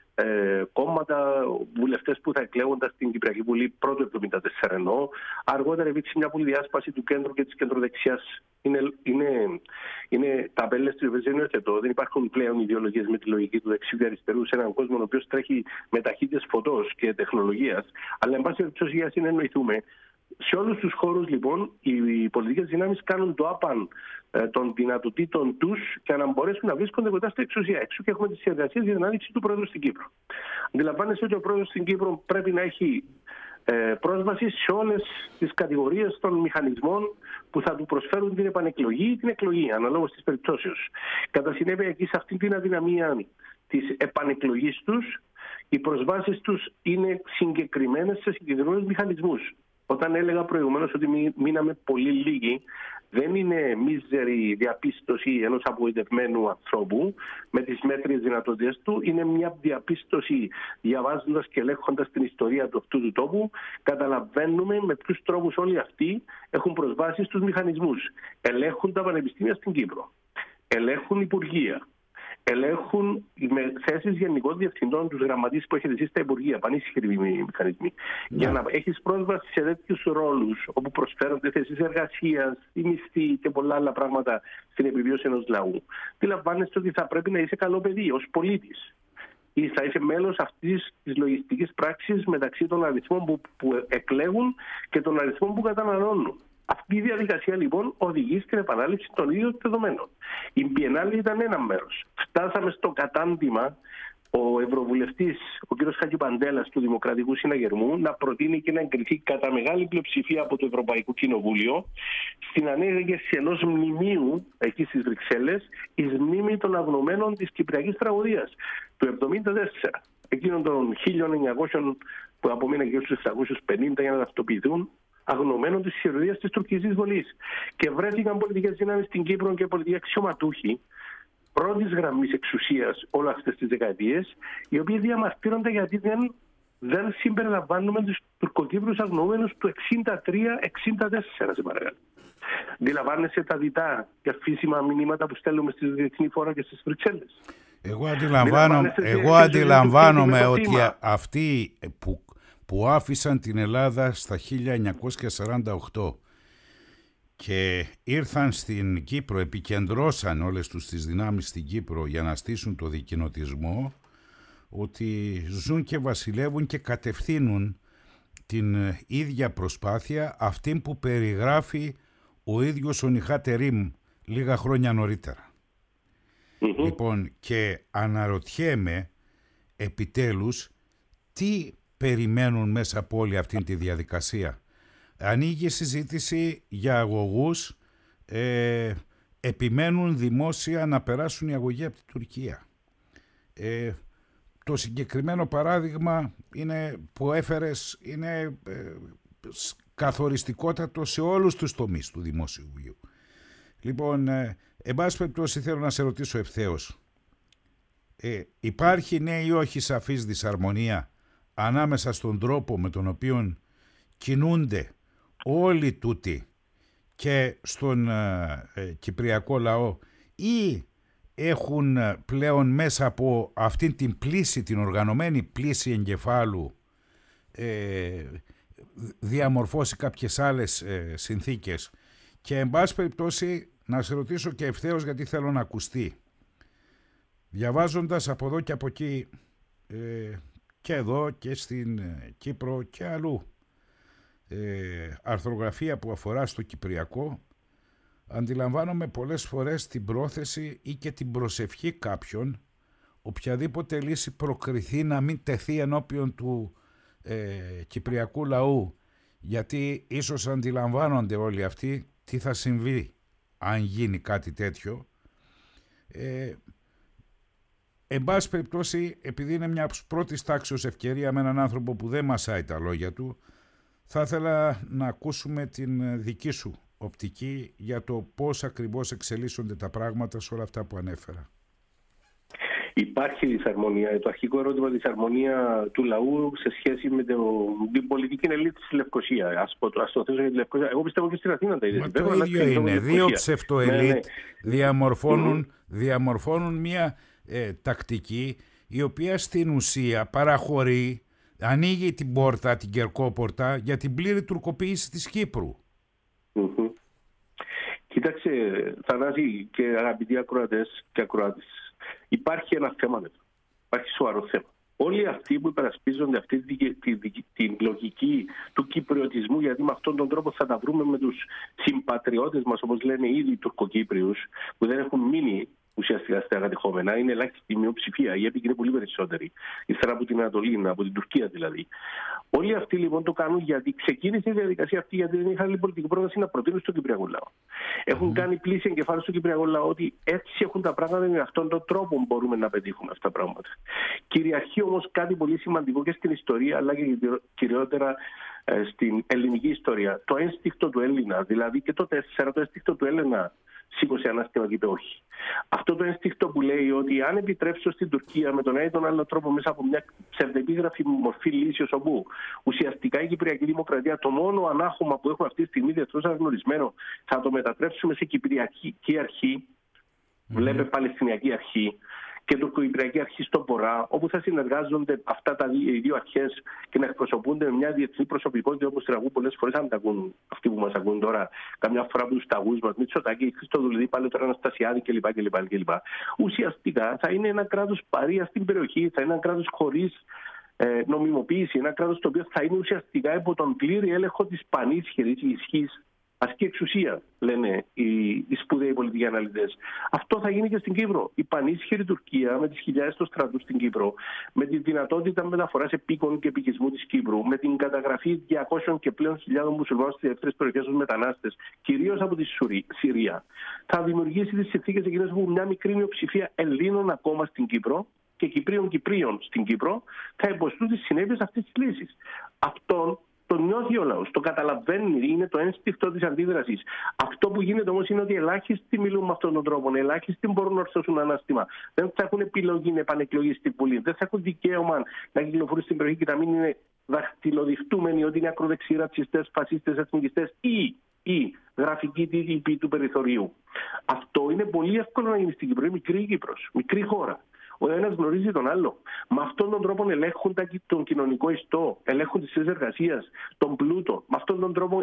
S2: ε, κόμματα, βουλευτές που θα εκλέγονταν στην Κυπριακή Βουλή πρώτο εβδομήντα τέσσερα εννοώ. Αργότερα υπήρξε μια πολυδιάσπαση του κέντρου και της κεντροδεξιάς. Είναι, είναι, είναι ταμπέλες του Ευεζένιου. Δεν υπάρχουν πλέον ιδεολογίες με τη λογική του δεξιού και αριστερού σε έναν κόσμο ο οποίος τρέχει με ταχύτητες φωτός και τεχνολογίας. Αλλά, εν πάση περιπτώσει, για να συνεννοηθούμε, σε όλους τους χώρους, λοιπόν, οι πολιτικές δυνάμεις κάνουν το άπαν ε, των δυνατοτήτων τους για να μπορέσουν να βρίσκονται κοντά στην εξουσία. Έξω και έχουμε τις εργασίες για την άνοιξη του Πρόεδρου στην Κύπρο. Αντιλαμβάνεσαι ότι ο Πρόεδρος στην Κύπρο πρέπει να έχει ε, πρόσβαση σε όλες τις κατηγορίες των μηχανισμών που θα του προσφέρουν την επανεκλογή ή την εκλογή, αναλόγως της περιπτώσεως. Κατά συνέπεια, εκεί σε αυτή την αδυναμία της επανεκλογής τους, οι προσβάσεις τους είναι συγκεκριμένες σε συγκεκριμένους μηχανισμούς. Όταν έλεγα προηγουμένως ότι μείναμε πολύ λίγοι, δεν είναι μίζερη διαπίστωση ενός απογοητευμένου ανθρώπου με τις μέτριες δυνατότητες του. Είναι μια διαπίστωση, διαβάζοντας και ελέγχοντας την ιστορία του αυτού του τόπου, καταλαβαίνουμε με ποιους τρόπους όλοι αυτοί έχουν προσβάσει στους μηχανισμούς. Ελέγχουν τα πανεπιστήμια στην Κύπρο, ελέγχουν υπουργεία, ελέγχουν με θέσεις γενικών διευθυντών, τους γραμματείς που έχετε εσείς στα υπουργεία, πανίσχυροι μηχανισμοί. Yeah. Για να έχεις πρόσβαση σε τέτοιους ρόλους, όπου προσφέρονται θέσεις εργασίας, η μισθή και πολλά άλλα πράγματα στην επιβίωση ενός λαού, αντιλαμβάνεστε ότι θα πρέπει να είσαι καλό παιδί ως πολίτης. Ή θα είσαι μέλος αυτής της λογιστικής πράξης μεταξύ των αριθμών που, που εκλέγουν και των αριθμών που καταναλώνουν. Αυτή η διαδικασία, λοιπόν, οδηγεί στην επανάληψη των ίδιων δεδομένων. Η Μπιενάλη ήταν ένα μέρος. Φτάσαμε στο κατάντημα ο Ευρωβουλευτής, ο κ. Χατζηπαντέλας του Δημοκρατικού Συναγερμού, να προτείνει και να εγκριθεί κατά μεγάλη πλειοψηφία από το Ευρωπαϊκό Κοινοβούλιο στην ανέγερση ενός μνημείου εκεί στις Βρυξέλλες, εις μνήμη των αγνωμένων της Κυπριακής Τραγωδίας του εβδομήντα τέσσερα. Εκείνων των χίλια εννιακόσια που απομείναν και στους επτακόσιους πενήντα για να ταυτοποιηθούν, αγνωμένων της χειρουργίας της τουρκικής βολής. Και βρέθηκαν πολιτικές δυνάμεις στην Κύπρο και πολιτικοί αξιωματούχοι πρώτης γραμμής εξουσίας όλες αυτές τις δεκαετίες, οι οποίοι διαμαρτύρονται γιατί δεν, δεν συμπεριλαμβάνουμε τους τουρκοκύπρους αγνωμένους του εξήντα τρία εξήντα τέσσερα, σε παρακαλώ. Αντιλαμβάνεσαι τα διτά και αφήσιμα μηνύματα που στέλνουμε στη διεθνή φόρα και στις Βρυξέλλες.
S1: Εγώ αντιλαμβάνομαι, εγώ αντιλαμβάνομαι ότι αυτοί που που άφησαν την Ελλάδα στα χίλια εννιακόσια σαράντα οκτώ και ήρθαν στην Κύπρο, επικεντρώσαν όλες τους τις δυνάμεις στην Κύπρο για να στήσουν το δικοινοτισμό, ότι ζουν και βασιλεύουν και κατευθύνουν την ίδια προσπάθεια, αυτή που περιγράφει ο ίδιος ο Νιχάτε λίγα χρόνια νωρίτερα. Mm-hmm. Λοιπόν, και αναρωτιέμαι επιτέλους τι περιμένουν μέσα από όλη αυτή τη διαδικασία. Ανοίγει συζήτηση για αγωγούς, ε, επιμένουν δημόσια να περάσουν οι αγωγοί από την Τουρκία. Ε, το συγκεκριμένο παράδειγμα είναι, που έφερες είναι ε, καθοριστικότατο σε όλους τους τομείς του δημόσιου βίου. Λοιπόν, ε, εν πάση περιπτώσει θέλω να σε ρωτήσω ευθέως. Ε, υπάρχει ναι ή όχι σαφής δυσαρμονία ανάμεσα στον τρόπο με τον οποίο κινούνται όλοι τούτοι και στον ε, ε, κυπριακό λαό, ή έχουν πλέον μέσα από αυτήν την πλήση, την οργανωμένη πλήση εγκεφάλου, ε, διαμορφώσει κάποιες άλλες ε, συνθήκες. Και εν πάση περιπτώσει να σε ρωτήσω και ευθέως, γιατί θέλω να ακουστεί. Διαβάζοντας από εδώ και από εκεί, ε, και εδώ και στην ε, Κύπρο και αλλού, ε, αρθρογραφία που αφορά στο κυπριακό, αντιλαμβάνομαι πολλές φορές την πρόθεση ή και την προσευχή κάποιων, οποιαδήποτε λύση προκριθεί να μην τεθεί ενώπιον του ε, κυπριακού λαού, γιατί ίσως αντιλαμβάνονται όλοι αυτοί τι θα συμβεί αν γίνει κάτι τέτοιο. Ε, εν πάση περιπτώσει, επειδή είναι μια πρώτη τάξεως ευκαιρία με έναν άνθρωπο που δεν μασάει τα λόγια του, θα ήθελα να ακούσουμε την δική σου οπτική για το πώς ακριβώς εξελίσσονται τα πράγματα σε όλα αυτά που ανέφερα.
S2: Υπάρχει δυσαρμονία. Το αρχικό ερώτημα, δυσαρμονία του λαού σε σχέση με το, την πολιτική ελίτ στη Λευκοσία. Ας, πω, ας το θέσω για τη Λευκοσία. Εγώ πιστεύω και στην Αθήνα τα ίδια.
S1: Μα το ίδιο είναι. Δύο ψευτοελίτ ναι, ναι. διαμορφώνουν, mm-hmm. διαμορφώνουν μια ε, τακτική η οποία στην ουσία παραχωρεί, ανοίγει την πόρτα, την κερκόπορτα για την πλήρη τουρκοποίηση της Κύπρου.
S2: Mm-hmm. Κοίταξε, Θανάση και αγαπητοί ακροατές και ακροάτες, υπάρχει ένα θέμα εδώ. Υπάρχει σοβαρό θέμα. Όλοι αυτοί που υπερασπίζονται αυτή τη, τη, τη, τη λογική του κυπριωτισμού, γιατί με αυτόν τον τρόπο θα τα βρούμε με τους συμπατριώτες μας, όπως λένε ήδη οι Τουρκοκύπριους, που δεν έχουν μείνει ουσιαστικά στα κατεχόμενα, είναι ελάχιστη η μειοψηφία. Οι έπικοι είναι πολύ περισσότεροι. Ύστερα από την Ανατολή, από την Τουρκία δηλαδή. Όλοι αυτοί λοιπόν το κάνουν γιατί ξεκίνησε η διαδικασία αυτή, γιατί δεν είχαν πολιτική πρόταση να προτείνουν στον Κυπριακό λαό. Έχουν mm. κάνει πλήση εγκεφάλου στον Κυπριακό λαό ότι έτσι έχουν τα πράγματα, με αυτόν τον τρόπο μπορούμε να πετύχουμε αυτά τα πράγματα. Κυριαρχεί όμως κάτι πολύ σημαντικό και στην ιστορία, αλλά και κυριότερα ε, στην ελληνική ιστορία. Το ένστικτο του Έλληνα, δηλαδή και το τέσσερα, το ένστικτο του Έλληνα σήκωσε ανάστημα και είπε όχι. Αυτό το ένστικτο που λέει ότι αν επιτρέψω στην Τουρκία με τον ένα ή τον άλλο τρόπο μέσα από μια ψευδεπίγραφη μορφή λύσεως, όπου ουσιαστικά η Κυπριακή Δημοκρατία, το μόνο ανάχωμα που έχουμε αυτή τη στιγμή διεθνώς αναγνωρισμένο, θα το μετατρέψουμε σε Κυπριακή αρχή, mm-hmm. βλέπε Παλαιστινιακή αρχή και τουρκοκυπριακή αρχή στο Βορρά, όπου θα συνεργάζονται αυτά τα δύο, οι δύο αρχές και να εκπροσωπούνται με μια διεθνή προσωπικότητα, όπως την ακούν πολλές φορές, αν τα ακούν αυτοί που μας ακούν τώρα, καμιά φορά από τους ταγούς μας, Μητσοτάκη, Χριστοδουλίδη, πάλι τώρα Αναστασιάδη κλπ. κλπ, κλπ. Ουσιαστικά θα είναι ένα κράτος παρία στην περιοχή, θα είναι ένα κράτος χωρίς ε, νομιμοποίηση, ένα κράτος το οποίο θα είναι ουσιαστικά υπό τον πλήρη έλεγχο της πανίσχυρης ισχύς. Ασκεί εξουσία, λένε οι, οι σπουδαίοι πολιτικοί αναλυτές. Αυτό θα γίνει και στην Κύπρο. Η πανίσχυρη Τουρκία με τις χιλιάδες των στρατούς στην Κύπρο, με τη δυνατότητα μεταφοράς επίκων και επικισμού της Κύπρου, με την καταγραφή διακόσιων και πλέον χιλιάδων μουσουλμάνων στις δεύτερες περιοχές ως μετανάστες, κυρίως από τη Συρία, θα δημιουργήσει τις συνθήκες εκείνες που μια μικρή μειοψηφία Ελλήνων ακόμα στην Κύπρο και Κυπρίων Κυπρίων στην Κύπρο θα υποστούν τις συνέπειες αυτής της λύσης. Αυτόν το νιώθει ο λαός, το καταλαβαίνει, είναι το ένστικτο της αντίδρασης. Αυτό που γίνεται όμως είναι ότι ελάχιστοι μιλούν με αυτόν τον τρόπο, ελάχιστοι μπορούν να ορθώσουν ανάστημα. Δεν θα έχουν επιλογή να επανεκλογή στην Βουλή, δεν θα έχουν δικαίωμα να κυκλοφορούν στην περιοχή και να μην είναι δαχτυλοδειχτούμενοι ότι είναι ακροδεξιοί, ρατσιστές, φασίστες, εθνικιστές ή, ή γραφικοί τύποι του περιθωρίου. Αυτό είναι πολύ εύκολο να γίνει στην Κύπρο. Είναι μικρή Κύπρος, μικρή χώρα. Ο ένας γνωρίζει τον άλλο. Με αυτόν τον τρόπο ελέγχουν τον κοινωνικό ιστό, ελέγχουν τις θέσεις εργασίας, τον πλούτο. Με αυτόν τον τρόπο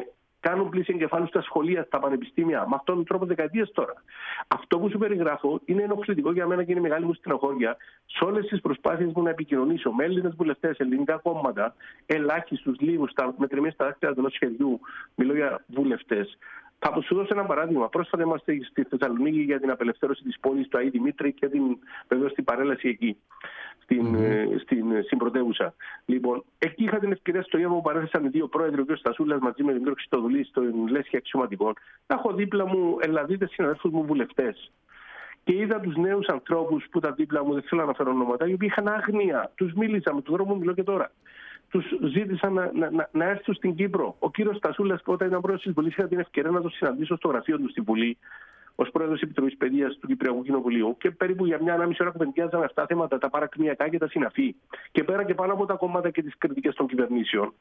S2: κάνουν πλήση εγκεφάλου στα σχολεία, στα πανεπιστήμια, με αυτόν τον τρόπο δεκαετίες τώρα. Αυτό που σου περιγράφω είναι ενοχλητικό για μένα και είναι μεγάλη μου στενοχώρια σε όλες τις προσπάθειες μου να επικοινωνήσω με Έλληνες βουλευτές, ελληνικά κόμματα, ελάχιστους, λίγους, μετρημένοι στα δάχτυλα ενός χεριού. Μιλώ για βουλευτές. Θα σου δώσω ένα παράδειγμα. Πρόσφατα είμαστε στη Θεσσαλονίκη για την απελευθέρωση της πόλης του Αγίου Δημήτρη και την, βεβαίως την παρέλαση εκεί, στην, mm-hmm. στην, στην πρωτεύουσα. Λοιπόν, εκεί είχα την ευκαιρία στο γεύμα που παρέθεσαν οι δύο πρόεδροι, ο κ. Στασούλας μαζί με τον κ. Χριστοδουλή, στον Λέσχη Αξιωματικών, να έχω δίπλα μου Ελλαδίτες συναδέλφους μου βουλευτές. Και είδα τους νέους ανθρώπους που ήταν δίπλα μου, δεν θέλω να αναφέρω ονόματα, οι οποίοι είχαν άγνοια. Τους μίλησα, με τον δρόμο μιλώ και τώρα. Τους ζήτησαν να, να, να, να έρθουν στην Κύπρο. Ο κύριος Στασούλας, όταν ήταν πρόεδρος της Βουλής, είχα την ευκαιρία να τον συναντήσω στο γραφείο του στη Βουλή, ως πρόεδρος της Επιτροπής Παιδείας του Κυπριακού Κοινοβουλίου. Και περίπου για μια ανάμιση ώρα κουβεντιάζαμε αυτά τα θέματα, τα παρακμιακά και τα συναφή. Και πέρα και πάνω από τα κόμματα και τις κριτικές των κυβερνήσεων.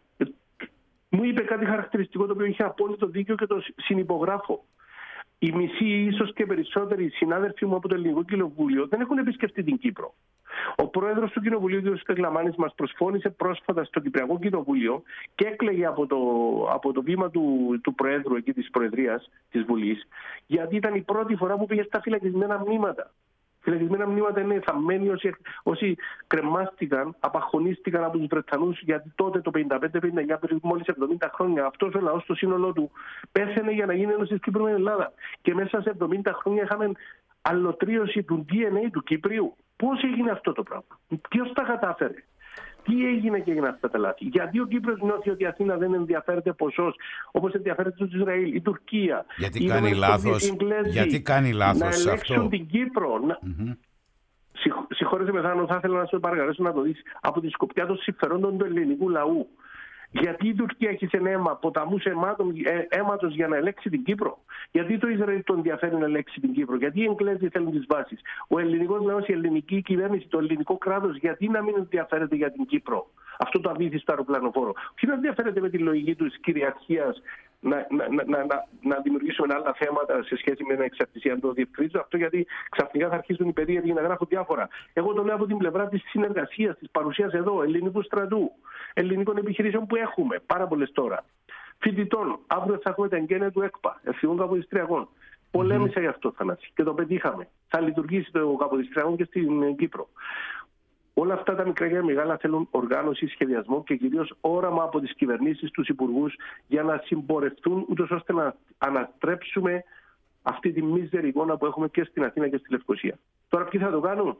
S2: Μου είπε κάτι χαρακτηριστικό το οποίο είχε απόλυτο δίκιο και το συνυπογράφω. Οι μισοί, ίσως και περισσότεροι συνάδελφοί μου από το Ελληνικό Κοινοβούλιο δεν έχουν επισκεφτεί την Κύπρο. Ο πρόεδρος του Κοινοβουλίου, κ. Στεγλαμάνης, μας προσφώνησε πρόσφατα στο Κυπριακό Κοινοβούλιο και έκλαιγε από το, από το βήμα του, του Προέδρου εκεί της Προεδρίας της Βουλής, γιατί ήταν η πρώτη φορά που πήγε στα φυλακισμένα μνήματα. Φυλακισμένα μνήματα είναι θαμμένοι όσοι, όσοι κρεμάστηκαν, απαχωνίστηκαν από τους Βρετανούς, γιατί τότε το πενήντα πέντε πενήντα εννιά, περίπου μόλις εβδομήντα χρόνια, αυτός ο λαός στο σύνολό του πέθανε για να γίνει ένωση της Κύπρου με την Ελλάδα. Και μέσα σε εβδομήντα χρόνια είχαμε αλλοτρίωση του ντι εν έι του Κυπρίου. Πώς έγινε αυτό το πράγμα, ποιος τα κατάφερε, τι έγινε και έγιναν αυτά τα λάθη. Γιατί ο Κύπρος νιώθει ότι η Αθήνα δεν ενδιαφέρεται ποσός όπως ενδιαφέρεται το Ισραήλ, η Τουρκία.
S1: Γιατί κάνει λάθος, γιατί κάνει λάθος
S2: να ελέγξουν
S1: αυτό.
S2: την Κύπρο. Mm-hmm. Συγχώρεσαι με Θάνο, θα ήθελα να σε παρακαλέσω να το δεις από τη σκοπιά των συμφερόντων του ελληνικού λαού. Γιατί η Τουρκία έχει σε αίμα ποταμούς αίματος για να ελέγξει την Κύπρο. Γιατί το Ισραήλ το ενδιαφέρει να ελέγξει την Κύπρο. Γιατί οι Εγγλέζοι θέλουν τις βάσεις. Ο ελληνικός λαός, η ελληνική κυβέρνηση, το ελληνικό κράτος, γιατί να μην ενδιαφέρεται για την Κύπρο. Αυτό το αβύθιστο αεροπλανοφόρο. Όχι να ενδιαφέρεται με τη λογική του κυριαρχίας να, να, να, να, να δημιουργήσουμε άλλα θέματα σε σχέση με την εξαρτησία. Αν το διευκρινίζω αυτό, γιατί ξαφνικά θα αρχίσουν οι περίεργοι να γράφουν διάφορα. Εγώ το λέω από την πλευρά της συνεργασίας, της παρουσίας εδώ, ελληνικού στρατού, ελληνικών επιχειρήσεων που έχουμε, πάρα πολλές τώρα. Φοιτητών, αύριο θα έχουμε τα εγγένεια του ΕΚΠΑ, ευθυνών Καποδιστριακών. Πολέμησα γι' αυτό, Θανάση, και το πετύχαμε. Θα λειτουργήσει το Καποδιστριακό και στην Κύπρο. Όλα αυτά τα μικρά και μεγάλα θέλουν οργάνωση, σχεδιασμό και κυρίως όραμα από τις κυβερνήσεις, τους υπουργούς, για να συμπορευτούν, ούτως ώστε να ανατρέψουμε αυτή τη μίζερη εικόνα που έχουμε και στην Αθήνα και στη Λευκοσία. Τώρα ποιοι θα το κάνουν?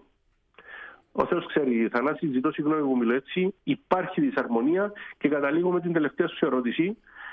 S2: Ο Θεός ξέρει. Θανάση, ζητώ συγγνώμη που μιλώ έτσι. Υπάρχει δυσαρμονία και καταλήγω με την τελευταία σου ερώτηση.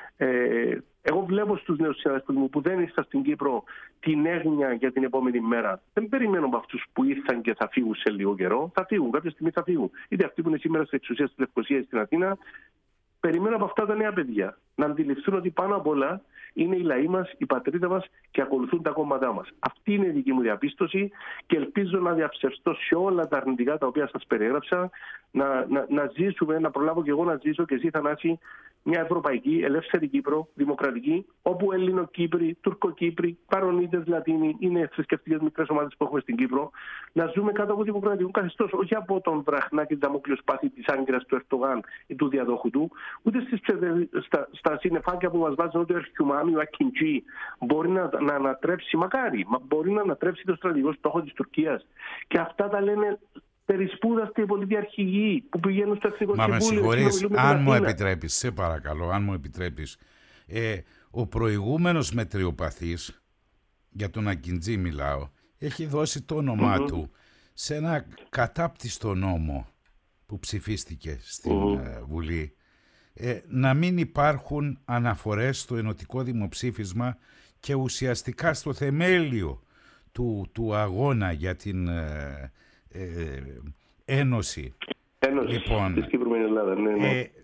S2: Ε, εγώ βλέπω στους νέους συναδέλφους μου που δεν ήρθαν στην Κύπρο την έγνοια για την επόμενη μέρα. Δεν περιμένω από αυτούς που ήρθαν και θα φύγουν σε λίγο καιρό. Θα φύγουν, κάποια στιγμή θα φύγουν. Είτε αυτοί που είναι σήμερα στην εξουσία στη Λευκοσία ή στην Αθήνα. Περιμένω από αυτά τα νέα παιδιά να αντιληφθούν ότι πάνω απ' όλα είναι οι λαοί μας, η πατρίδα μας και ακολουθούν τα κόμματά μας. Αυτή είναι η δική μου διαπίστωση και ελπίζω να διαψευστώ σε όλα τα αρνητικά τα οποία σας περιέγραψα, να, να, να ζήσουμε, να προλάβω και εγώ να ζήσω και εσύ, Θανάση, μια ευρωπαϊκή, ελεύθερη Κύπρο, δημοκρατική, όπου Έλληνο-Κύπροι, Τουρκοκύπροι, Παρονίτες, Λατίνοι είναι θρησκευτικές μικρές ομάδες που έχουμε στην Κύπρο, να ζούμε κάτω από δημοκρατικό καθεστώς, όχι από τον βραχνά και δαμόκλειο σπάθη της Άγκυρας του Ερτογάν ή του διαδόχου του, ούτε στις ψευδε, στα, στα συννεφάκια που μας βάζουν ότι ο Ερχιουμάνι, ο Ακιντζή μπορεί να, να ανατρέψει, μακάρι, μα μπορεί να ανατρέψει το στρατηγικό στόχο της Τουρκίας. Και αυτά τα λένε περισπούδαστοι οι πολιτικοί αρχηγοί που πηγαίνουν στο Εθνικό Συμβούλιο.
S1: Μα με συγχωρείς, αν μου επιτρέπεις, σε παρακαλώ, αν μου επιτρέπεις, ε, ο προηγούμενος μετριοπαθής, για τον Ακιντζή μιλάω, έχει δώσει το όνομά mm-hmm. του σε ένα κατάπτυστο νόμο που ψηφίστηκε στην mm-hmm. Βουλή, ε, να μην υπάρχουν αναφορές στο ενωτικό δημοψήφισμα και ουσιαστικά στο θεμέλιο του, του αγώνα για την ε, ε, ένωση.
S2: Ένωση
S1: λοιπόν,
S2: της Κύπρου με την Ελλάδα. Ναι, ναι.
S1: Ε,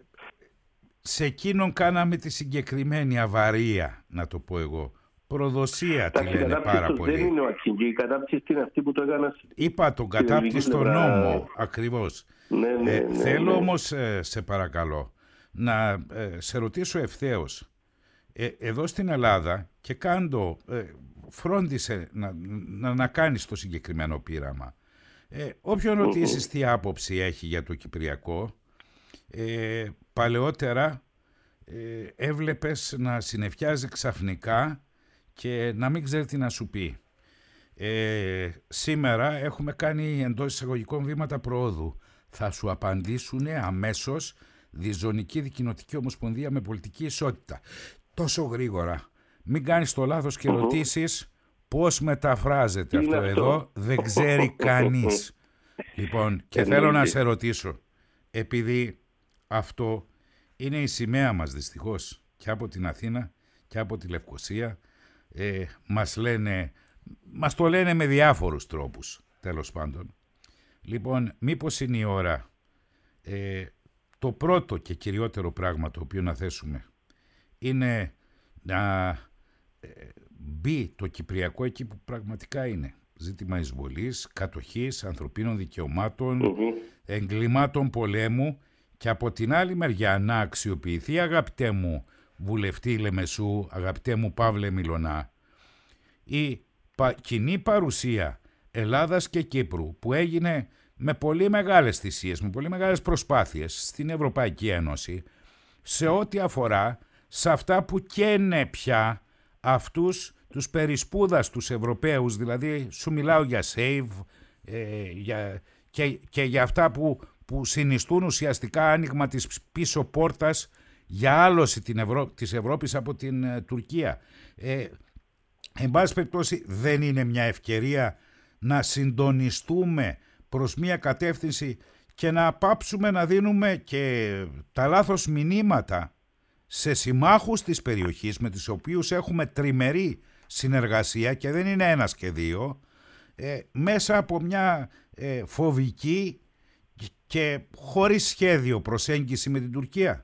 S1: σε εκείνον κάναμε τη συγκεκριμένη αβαρία, να το πω εγώ. Προδοσία τη λένε πάρα πολύ.
S2: Δεν είναι ο Ακιντζή, η κατάπτυση είναι αυτή που το έκανα.
S1: Είπα τον κατάπτυστο νόμο, ακριβώς.
S2: Ναι, ναι,
S1: ε,
S2: ναι,
S1: θέλω
S2: ναι.
S1: όμως, ε, σε παρακαλώ, να ε, σε ρωτήσω ευθέως. Ε, εδώ στην Ελλάδα, και κάντο, ε, φρόντισε να, να, να κάνεις το συγκεκριμένο πείραμα. Ε, όποιον ρωτήσεις τι άποψη έχει για το Κυπριακό, ε, παλαιότερα ε, έβλεπες να συννεφιάζει ξαφνικά και να μην ξέρει τι να σου πει. Ε, σήμερα έχουμε κάνει εντός εισαγωγικών βήματα προόδου. Θα σου απαντήσουν αμέσως Διζωνική Δικοινοτική Ομοσπονδία με πολιτική ισότητα. Τόσο γρήγορα. Μην κάνεις το λάθος και ρωτήσεις πώς μεταφράζεται αυτό, αυτό εδώ. Δεν ξέρει κανείς. Λοιπόν, και θέλω να σε ρωτήσω, επειδή αυτό είναι η σημαία μας δυστυχώς και από την Αθήνα και από τη Λευκοσία, ε, μας λένε, μας το λένε με διάφορους τρόπους, τέλος πάντων. Λοιπόν, μήπως είναι η ώρα ε, το πρώτο και κυριότερο πράγμα το οποίο να θέσουμε είναι να ε, μπει το Κυπριακό εκεί που πραγματικά είναι. Ζήτημα εισβολής, κατοχής, ανθρωπίνων δικαιωμάτων, mm-hmm. εγκλημάτων πολέμου, και από την άλλη μεριά να αξιοποιηθεί, αγαπητέ μου βουλευτή Λεμεσού, αγαπητέ μου Παύλε Μιλωνά, η πα, κοινή παρουσία Ελλάδας και Κύπρου που έγινε με πολύ μεγάλες θυσίες, με πολύ μεγάλες προσπάθειες στην Ευρωπαϊκή Ένωση σε ό,τι αφορά σε αυτά που καίνε πια αυτούς τους περισπούδας τους Ευρωπαίους, δηλαδή σου μιλάω για save ε, για, και, και για αυτά που, που συνιστούν ουσιαστικά άνοιγμα της πίσω πόρτας για άλωση την Ευρώ, της Ευρώπης από την ε, Τουρκία. Ε, εν πάση περιπτώσει δεν είναι μια ευκαιρία να συντονιστούμε προς μια κατεύθυνση και να πάψουμε να δίνουμε και τα λάθος μηνύματα σε συμμάχους της περιοχής με τους οποίους έχουμε τριμερή συνεργασία και δεν είναι ένας και δύο, ε, μέσα από μια ε, φοβική και χωρίς σχέδιο προσέγγιση με την Τουρκία.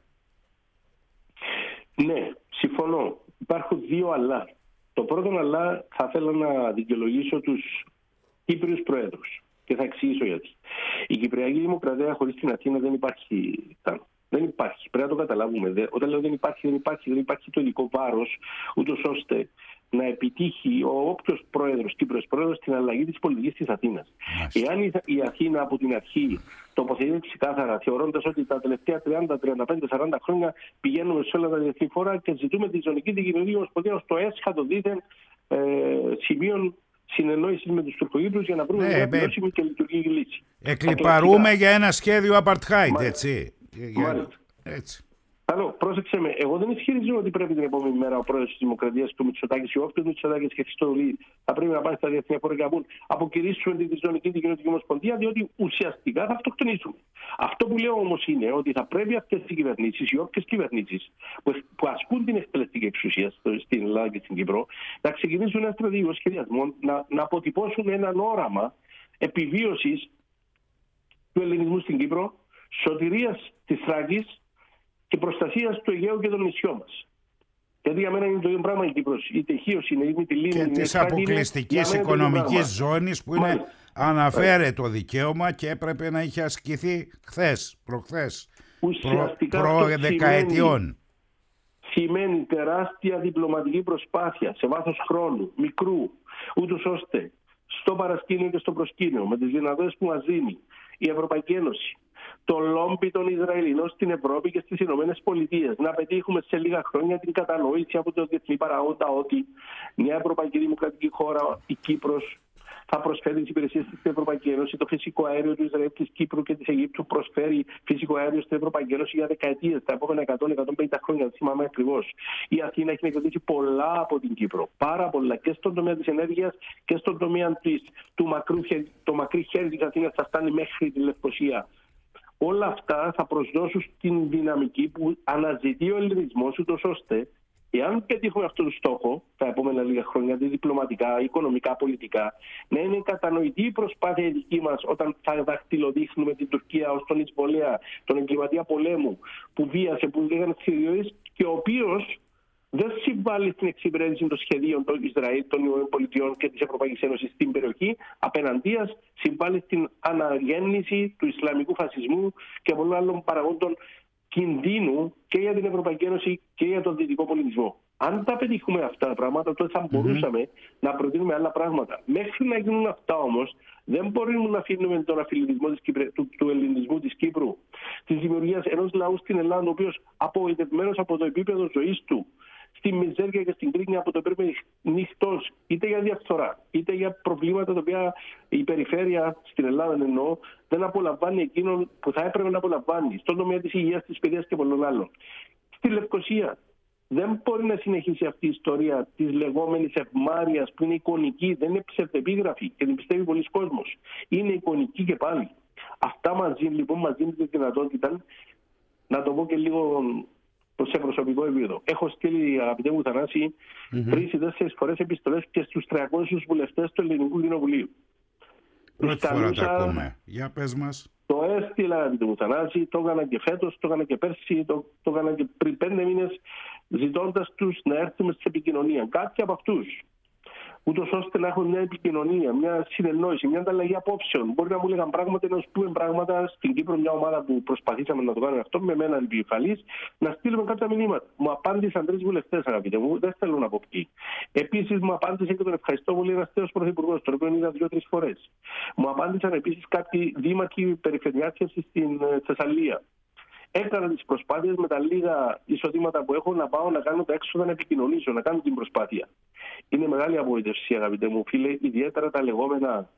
S2: Ναι, συμφωνώ. Υπάρχουν δύο αλλά. Το πρώτο αλλά θα θέλω να δικαιολογήσω τους Κύπριους Προέδρους και θα εξηγήσω γιατί. Η Κυπριακή Δημοκρατία χωρίς την Αθήνα δεν υπάρχει. Δεν υπάρχει. Πρέπει να το καταλάβουμε. Όταν λέω δεν υπάρχει, δεν υπάρχει, δεν υπάρχει το ειδικό βάρος, ούτως ώστε να επιτύχει ο όποιος πρόεδρος, Κύπρος πρόεδρος, την αλλαγή της πολιτικής της Αθήνας. Εάν η Αθήνα από την αρχή τοποθετείται ξεκάθαρα, θεωρώντας ότι τα τελευταία τριάντα, τριάντα πέντε, σαράντα χρόνια πηγαίνουμε σε όλα τα διεθνή φόρα και ζητούμε τη Διζωνική Δικοινοτική Ομοσπονδία ως το έσχατο δίθεν ε, σημείων συνεννόησης με τους Τουρκοκύπριους για να βρούμε ναι, μια βιώσιμη και λειτουργική λύση.
S1: Εκλιπαρούμε για ένα σχέδιο apartheid, έτσι.
S2: Μάλιστα.
S1: Έτσι.
S2: Άλλο, πρόσεξε με. Εγώ δεν ισχυρίζω ότι πρέπει την επόμενη μέρα ο πρόεδρος της Δημοκρατίας του Μητσοτάκης ή όποιος Μητσοτάκης και Χριστοδουλίδη θα πρέπει να πάνε στα διεθνή φόρα και να πούν αποκηρύσουμε τη Διζωνική Δικοινοτική Ομοσπονδία, διότι ουσιαστικά θα αυτοκτονήσουμε. Αυτό που λέω όμως είναι ότι θα πρέπει αυτές οι κυβερνήσεις, οι όποιες κυβερνήσεις που, που ασκούν την εκτελεστική εξουσία στην Ελλάδα και στην Κύπρο, να ξεκινήσουν ένα στρατηγικό σχεδιασμό, να, να αποτυπώσουν έναν όραμα επιβίωσης του ελληνισμού στην Κύπρο, σωτηρίας της Θράκης και προστασίας του Αιγαίου και των νησιών μας. Γιατί για μένα είναι το ίδιο πράγμα η Κύπρος. Είτε Χίος είναι, είτε τη Λίμνη.
S1: Και της αποκλειστικής οικονομικής ζώνης που είναι, αναφέρεται το δικαίωμα και έπρεπε να είχε ασκηθεί χθες, προχθές,
S2: ουσιαστικά
S1: προ, προ δεκαετιών.
S2: Σημαίνει τεράστια διπλωματική προσπάθεια σε βάθος χρόνου, μικρού, ούτως ώστε στο παρασκήνιο και στο προσκήνιο, με τις δυνατότητες που μας δίνει η Ευρωπαϊκή Ένωση, το λόμπι των Ισραηλινών στην Ευρώπη και στις Ηνωμένες Πολιτείες, να πετύχουμε σε λίγα χρόνια την κατανόηση από το διεθνή παραγόντα ότι μια ευρωπαϊκή δημοκρατική χώρα, η Κύπρος, θα προσφέρει τις υπηρεσίες της στην Ευρωπαϊκή Ένωση. Το φυσικό αέριο του Ισραήλ, της Κύπρου και της Αιγύπτου προσφέρει φυσικό αέριο στην Ευρωπαϊκή Ένωση για δεκαετίες, τα επόμενα εκατό με εκατόν πενήντα χρόνια, δεν θυμάμαι ακριβώς. Η Αθήνα έχει να κερδίσει πολλά από την Κύπρο. Πάρα πολλά και στον τομέα της ενέργειας και στον τομέα της, του μακρού, το μακρύ χέρι της Αθήνας θα φτάνει μέχρι τη Λευκοσία. Όλα αυτά θα προσδώσουν την δυναμική που αναζητεί ο ελληνισμός, ούτως ώστε, εάν πετύχουμε αυτόν τον στόχο τα επόμενα λίγα χρόνια, διπλωματικά, οικονομικά, πολιτικά, να είναι κατανοητή η προσπάθεια δική μας όταν θα δαχτυλοδείχνουμε την Τουρκία ως τον εισβολέα, τον εγκληματία πολέμου που βίασε, που λέγανε Συριώες και ο οποίος δεν συμβάλλει στην εξυπηρέτηση των σχεδίων των Ισραήλ, των ΗΠΑ και της Ευρωπαϊκής Ένωσης στην περιοχή. Απέναντίας συμβάλλει στην αναγέννηση του Ισλαμικού φασισμού και πολλών άλλων παραγόντων κινδύνου και για την Ευρωπαϊκή Ένωση και για τον δυτικό πολιτισμό. Αν τα πετύχουμε αυτά τα πράγματα, τότε θα μπορούσαμε mm-hmm. να προτείνουμε άλλα πράγματα. Μέχρι να γίνουν αυτά όμως, δεν μπορούμε να αφήνουμε τον αφιλητισμό της Κύπρου, του, του ελληνισμού της Κύπρου, της δημιουργίας ενός λαού στην Ελλάδα, ο οποίος απογοητευμένος από το επίπεδο ζωής του, στη μιζέρια και στην κρίνη από το πρέπει νυχτός, είτε για διαφθορά, είτε για προβλήματα τα οποία η περιφέρεια στην Ελλάδα εννοώ, δεν απολαμβάνει εκείνον που θα έπρεπε να απολαμβάνει, στον τομέα της υγείας, της παιδείας και πολλών άλλων. Στη Λευκοσία. Δεν μπορεί να συνεχίσει αυτή η ιστορία της λεγόμενης ευμάρειας που είναι εικονική, δεν είναι ψευδεπίγραφη και την πιστεύει πολλοί κόσμος. Είναι εικονική και πάλι. Αυτά μαζί λοιπόν μας δίνει τη δυνατότητα να το πω και λίγο σε προσωπικό επίπεδο. Έχω στείλει, αγαπητέ μου Θανάση, mm-hmm. τρεις ή τέσσερις φορές επιστολές και στους τριακόσιους βουλευτές του Ελληνικού Κοινοβουλίου.
S1: Πρώτη φορά τα ακούμε. Για πες μας.
S2: Το έστειλα, αγαπητέ μου Θανάση, το έκανα και φέτος, το έκανα και πέρσι, το, το έκανα και πριν πέντε μήνες, ζητώντας τους να έρθουμε στην επικοινωνία. Κάποιοι από αυτούς, ούτως ώστε να έχουν μια επικοινωνία, μια συνεννόηση, μια ανταλλαγή απόψεων. Μπορεί να μου λέγαν πράγματα, να σου πούμε πράγματα στην Κύπρο, μια ομάδα που προσπαθήσαμε να το κάνουμε αυτό, με έναν επικεφαλής, να στείλουμε κάποια μηνύματα. Μου απάντησαν τρεις βουλευτές, αγαπητέ μου, δεν θέλω να πω ποιοι. Επίσης, μου απάντησε και τον ευχαριστώ πολύ ένας τέος πρωθυπουργός, τον οποίο είδα δύο-τρεις φορές. Μου απάντησαν επίσης κάποιοι δήμαρχοι περιφερειάρχες στην Θεσσαλία. Έκανα τις προσπάθειες με τα λίγα εισοδήματα που έχω να πάω να κάνω τα έξοδα να επικοινωνήσω, να κάνω την προσπάθεια. Είναι μεγάλη απογοήτευση, αγαπητέ μου φίλε, ιδιαίτερα τα λεγόμενα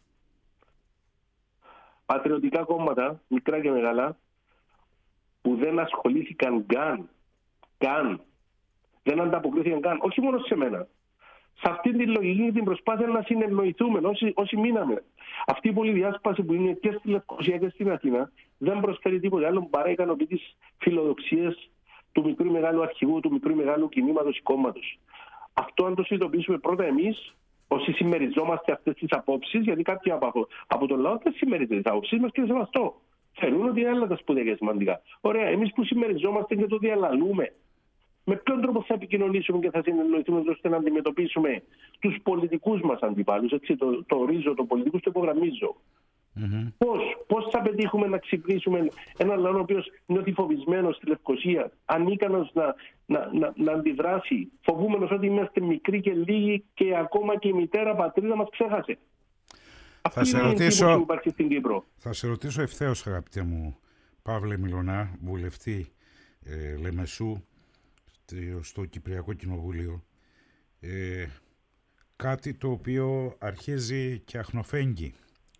S2: πατριωτικά κόμματα, μικρά και μεγάλα, που δεν ασχολήθηκαν καν, καν, δεν ανταποκρίθηκαν καν, όχι μόνο σε μένα. Σε αυτή τη λογική την προσπάθεια να συνεννοηθούμε όσοι, όσοι μείναμε. Αυτή η πολυδιάσπαση που είναι και στη Λευκοσία και στην Αθήνα δεν προσφέρει τίποτα άλλο παρά ικανοποιεί τις φιλοδοξίες του μικρού μεγάλου αρχηγού, του μικρού μεγάλου κινήματος ή κόμματος. Αυτό αν το συνειδητοποιήσουμε πρώτα εμείς, όσοι συμμεριζόμαστε αυτές τις απόψεις, γιατί κάποιοι από, από τον λαό δεν συμμερίζονται τις απόψεις μας και είναι σεβαστό. Θεωρούν ότι είναι άλλα τα σπουδαία και σημαντικά. Ωραία, εμείς που συμμεριζόμαστε και το διαλαλούμε. Με ποιον τρόπο θα επικοινωνήσουμε και θα συνεννοηθούμε ώστε να αντιμετωπίσουμε τους πολιτικούς μας αντιπάλους, έτσι, το, το ορίζω, το πολιτικούς το υπογραμμίζω. Mm-hmm. Πώς, πώς θα πετύχουμε να ξυπνήσουμε έναν λαό ο οποίος νιώθει φοβισμένος στη Λευκοσία, ανίκανος να, να, να, να αντιδράσει, φοβούμενος ότι είμαστε μικροί και λίγοι και ακόμα και η μητέρα πατρίδα μας ξέχασε.
S1: Θα σε, ρωτήσω, θα σε ρωτήσω ευθέως, αγαπητέ μου Παύλε Μιλωνά, βουλευτή ε, Λεμεσού στο Κυπριακό Κοινοβούλιο, ε, κάτι το οποίο αρχίζει και αχνοφέγγει.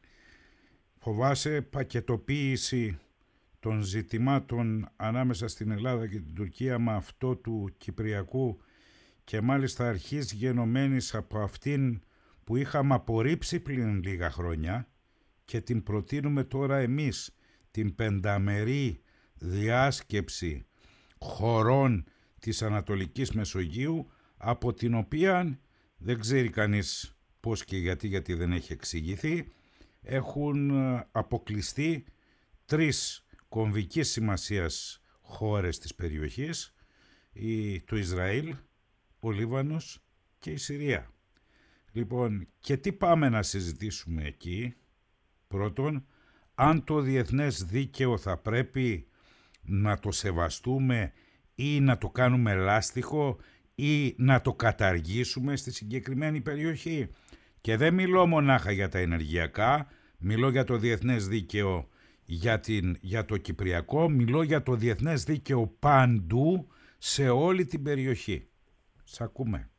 S1: Φοβάσαι πακετοποίηση των ζητημάτων ανάμεσα στην Ελλάδα και την Τουρκία με αυτό του Κυπριακού και μάλιστα αρχής γενομένης από αυτήν που είχαμε απορρίψει πριν λίγα χρόνια και την προτείνουμε τώρα εμείς, την πενταμερή διάσκεψη χωρών της Ανατολικής Μεσογείου, από την οποία δεν ξέρει κανείς πώς και γιατί, γιατί δεν έχει εξηγηθεί, έχουν αποκλειστεί τρεις κομβικής σημασίας χώρες της περιοχής, η, το Ισραήλ, ο Λίβανος και η Συρία. Λοιπόν, και τι πάμε να συζητήσουμε εκεί? Πρώτον, αν το διεθνές δίκαιο θα πρέπει να το σεβαστούμε ή να το κάνουμε λάστιχο ή να το καταργήσουμε στη συγκεκριμένη περιοχή. Και δεν μιλώ μονάχα για τα ενεργειακά, μιλώ για το διεθνές δίκαιο για, την, για το Κυπριακό, μιλώ για το διεθνές δίκαιο παντού σε όλη την περιοχή. Σ' ακούμε.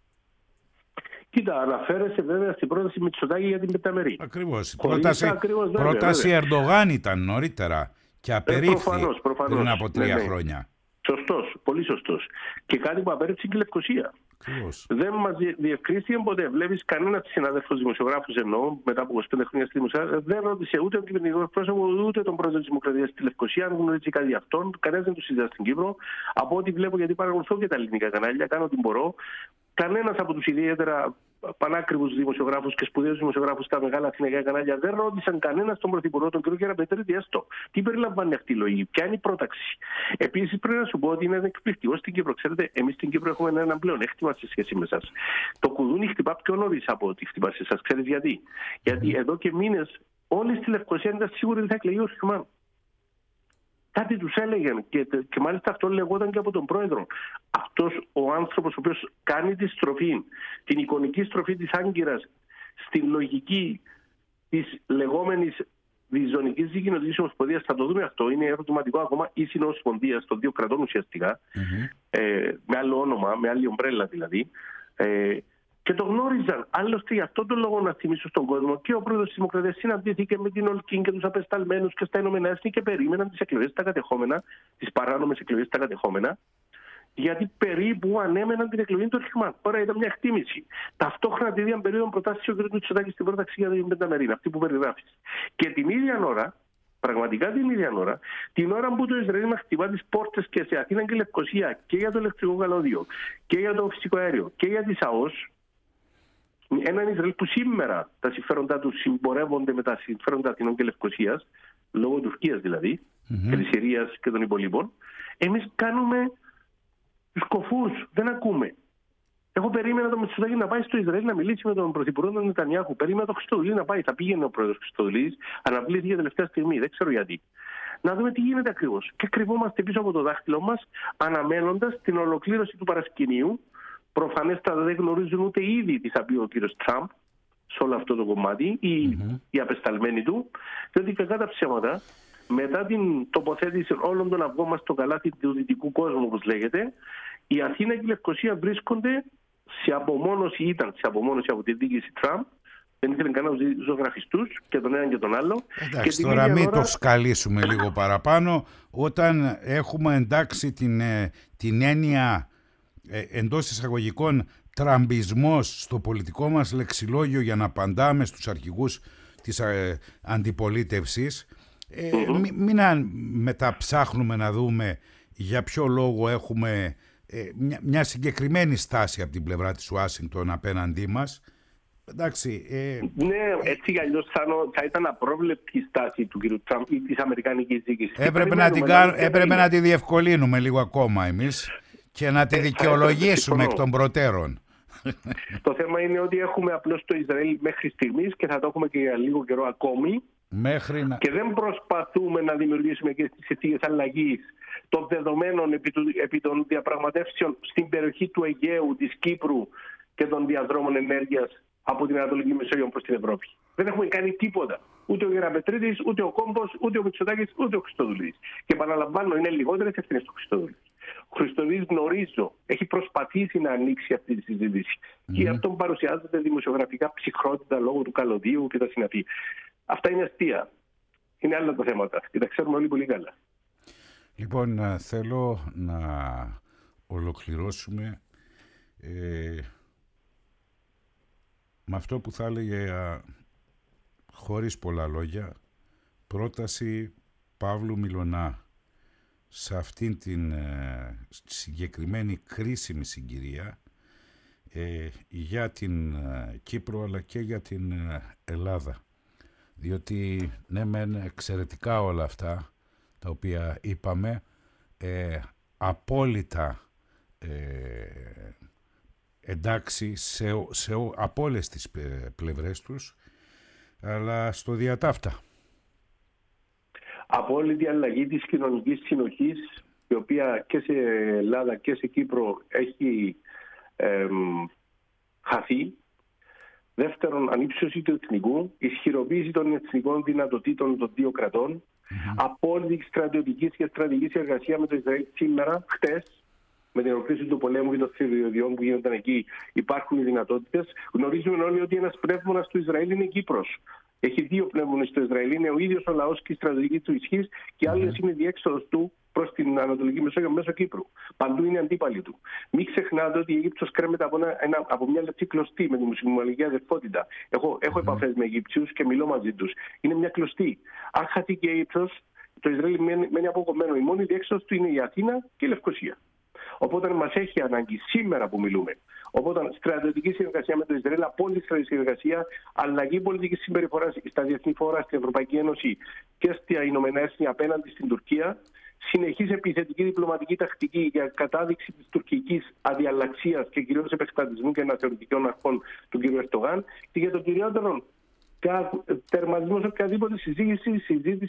S2: Κοίτα, αναφέρεσαι βέβαια στην πρόταση Μητσοτάκη για την πενταμερή.
S1: Ακριβώς. Πρόταση, ακριβώς, βέβαια, πρόταση βέβαια. Ερντογάν ήταν νωρίτερα και απερίφθη ε, προφανώς, προφανώς. πριν από τρία ναι, ναι. χρόνια.
S2: Σωστός, πολύ σωστός. Και κάτι που απέριψε και η Λευκοσία. Ακριβώς. Δεν μας διευκρίνησε ποτέ. Βλέπεις κανένας συνάδελφος δημοσιογράφους εννοώ, μετά από είκοσι πέντε χρόνια στη δημοσιογραφία, δεν ρώτησε ούτε τον κυβερνητικό πρόσωπο ούτε τον πρόεδρο της Δημοκρατίας στη Λευκοσία, αν γνωρίζει κάτι αυτόν. Κανένας δεν του συζητά στην Κύπρο. Από ό,τι βλέπω, γιατί παρακολουθώ και τα ελληνικά κανάλια, κάνω ό,τι μπορώ. Κανένας από τους ιδιαίτερα πανάκριβους δημοσιογράφους και σπουδαίους δημοσιογράφους στα μεγάλα αθηναϊκά κανάλια δεν ρώτησαν κανένα τον Πρωθυπουργό, τον κ. Γεραπετρίτη, έστω. Τι περιλαμβάνει αυτή η λογική, ποια είναι η πρόταξη. Επίσης, πρέπει να σου πω ότι είναι εκπληκτικό στην Κύπρο. Ξέρετε, εμείς στην Κύπρο έχουμε ένα πλεονέκτημα σε σχέση με εσάς. Το κουδούνι χτυπά πιο νωρίς από ό,τι χτυπά σε εσάς. Ξέρεις γιατί? Mm. Γιατί εδώ και μήνες όλοι στη Λευκοσία ήταν σίγουροι ότι θα εκλεγεί ο Ορχημάν. Κάτι τους έλεγαν και, και μάλιστα αυτό λεγόταν και από τον πρόεδρο. Αυτός ο άνθρωπος ο οποίος κάνει τη στροφή, την εικονική στροφή της Άγκυρας στην λογική της λεγόμενης διζωνικής δικοινοτικής ομοσπονδίας, θα το δούμε αυτό, είναι ερωτηματικό ακόμα, ή συνομοσπονδίας των δύο κρατών ουσιαστικά, mm-hmm. ε, με άλλο όνομα, με άλλη ομπρέλα δηλαδή, ε, και το γνώριζαν. Άλλωστε, για αυτόν τον λόγο να θυμίσω στον κόσμο, και ο πρόεδρος της Δημοκρατίας συναντήθηκε με την Ολκίν και τους απεσταλμένους και στα Ηνωμένα Έθνη και περίμεναν τις εκλογές στα κατεχόμενα, τις παράνομες εκλογές στα κατεχόμενα, γιατί περίπου ανέμεναν την εκλογή των Ριχμάν. Τώρα ήταν μια εκτίμηση. Ταυτόχρονα την ίδια περίοδο προτάσει ο κ. Μητσοτάκης στην πρόταξη για την Πενταμερίνα, αυτή που περιγράφει. Και την ίδια ώρα, πραγματικά την ίδια ώρα, την ώρα που το Ισραήλ μας χτυπά τις πόρτες και σε Αθήνα και Λευκοσία και για το ηλεκτρικό καλώδιο και για το φυσικό αέριο και για τις ΑΟΣ, έναν Ισραήλ που σήμερα τα συμφέροντά του συμπορεύονται με τα συμφέροντα Αθηνών και Λευκοσίας, λόγω Τουρκίας δηλαδή, mm-hmm. και της Συρίας και των υπολείπων, εμείς κάνουμε τους κοφούς, δεν ακούμε. Εγώ περίμενα το Μητσοτάκη να πάει στο Ισραήλ να μιλήσει με τον πρωθυπουργό τον Νετανιάχου. Περίμενα το Χριστοδουλή να πάει. Θα πήγαινε ο πρόεδρος Χριστοδουλής, αναβλήθηκε τελευταία στιγμή, δεν ξέρω γιατί. Να δούμε τι γίνεται ακριβώς. Και κρυβόμαστε πίσω από το δάχτυλο μας, αναμένοντας την ολοκλήρωση του παρασκηνίου. Προφανέστατα δεν γνωρίζουν ούτε ήδη τι θα πει ο κύριος Τραμπ σε όλο αυτό το κομμάτι, ή mm-hmm. οι απεσταλμένοι του, διότι κακά τα ψέματα, μετά την τοποθέτηση όλων των αυγών μας στο καλάθι του δυτικού κόσμου, όπως λέγεται, η Αθήνα και η Λευκοσία βρίσκονται σε απομόνωση, ήταν σε απομόνωση από τη διοίκηση Τραμπ. Δεν ήθελαν καν να ζωγραφιστούς και τον έναν και τον άλλο.
S1: Εντάξει,
S2: και
S1: τώρα μην
S2: ώρα...
S1: το σκαλίσουμε λίγο παραπάνω. Όταν έχουμε εντάξει την, την έννοια ε, εντός εισαγωγικών τραμπισμός στο πολιτικό μας λεξιλόγιο για να απαντάμε στους αρχηγούς της ε, αντιπολίτευσης, ε, mm-hmm. μην, μην μεταψάχνουμε να δούμε για ποιο λόγο έχουμε ε, μια, μια συγκεκριμένη στάση από την πλευρά της Ουάσιγκτον απέναντί μας. Εντάξει, ε...
S2: Ναι, έτσι κι αλλιώς θα, θα ήταν απρόβλεπτη η στάση του κ. Τραμπ ή της Αμερικανικής διοίκησης.
S1: Έπρεπε, να, την να, έπρεπε να τη διευκολύνουμε λίγο ακόμα εμείς και να τη ε, δικαιολογήσουμε εκ των προτέρων.
S2: Το θέμα είναι ότι έχουμε απλώς το Ισραήλ μέχρι στιγμής και θα το έχουμε και για λίγο καιρό ακόμη.
S1: Μέχρι να...
S2: Και δεν προσπαθούμε να δημιουργήσουμε και τις συνθήκες αλλαγής των δεδομένων επί, του, επί των διαπραγματεύσεων στην περιοχή του Αιγαίου, της Κύπρου και των διαδρόμων ενέργειας από την Ανατολική Μεσόγειο προς την Ευρώπη. Δεν έχουμε κάνει τίποτα. Ούτε ο Γεραπετρίτης, ούτε ο Κόμπος, ούτε ο Μητσοτάκης, ούτε ο Χριστοδουλής. Και επαναλαμβάνω, είναι λιγότερες ευθύνες του Χριστοδουλής. Ο Χριστοδουλής, γνωρίζω, έχει προσπαθήσει να ανοίξει αυτή τη συζήτηση. Mm. Και αυτόν παρουσιάζεται δημοσιογραφικά ψυχρότητα λόγω του καλωδίου και τα συναφή. Αυτά είναι αστεία. Είναι άλλα τα θέματα και τα ξέρουμε όλοι πολύ καλά.
S1: Λοιπόν, θέλω να ολοκληρώσουμε ε, με αυτό που θα έλεγε, χωρίς πολλά λόγια, πρόταση Παύλου Μιλωνά σε αυτήν την ε, συγκεκριμένη κρίσιμη συγκυρία ε, για την ε, Κύπρο αλλά και για την ε, Ελλάδα. Διότι ναι μεν εξαιρετικά όλα αυτά τα οποία είπαμε, ε, απόλυτα ε, εντάξει σε, σε, από όλες τις πλευρές τους, αλλά στο διατάφτα.
S2: Απόλυτη αλλαγή της κοινωνικής συνοχής, η οποία και σε Ελλάδα και σε Κύπρο έχει ε, χαθεί. Δεύτερον, ανύψωση του εθνικού, ισχυροποίηση των εθνικών δυνατοτήτων των δύο κρατών, mm-hmm. απόλυτη στρατιωτική και στρατηγική εργασία με το Ισραήλ σήμερα, χτες, με την ολοκλήρωση του πολέμου και των θηριωδιών που γίνονταν εκεί, υπάρχουν οι δυνατότητες. Γνωρίζουμε όλοι ότι ένας πνεύμονας του Ισραήλ είναι η Κύπρος. Έχει δύο πνεύμονες στο Ισραήλ. Είναι ο ίδιος ο λαός και η στρατηγική του ισχύς, και mm-hmm. άλλες είναι η διέξοδος του προς την Ανατολική Μεσόγειο μέσω Κύπρου. Παντού είναι αντίπαλοι του. Μην ξεχνάτε ότι η Αίγυπτος κρέμεται από, ένα, ένα, από μια λεπτή κλωστή με τη μουσουλμανική αδερφότητα. Έχω, έχω mm-hmm. επαφές με Αιγύπτιους και μιλώ μαζί τους. Είναι μια κλωστή. Αν χαθεί και η Αίγυπτος, το Ισραήλ μένει, μένει αποκομμένο. Η μόνη διέξοδος του είναι η Αθήνα και η Λευκοσία. Οπότε μας έχει ανάγκη σήμερα που μιλούμε. Οπότε στρατιωτική συνεργασία με το Ισραήλ, απόλυτη στρατιωτική συνεργασία, αλλαγή πολιτική συμπεριφορά στα διεθνή φόρα, στην Ευρωπαϊκή Ένωση και στα Ηνωμένα Έθνη απέναντι στην Τουρκία. Συνεχής επιθετική διπλωματική τακτική για κατάδειξη της τουρκικής αδιαλλαξίας και κυρίως επεκτατισμού και αναθεωρητικών αρχών του κ. Ερντογάν. Και για τον κυριότερο, τερματισμό σε οποιαδήποτε συζήτηση, συζήτηση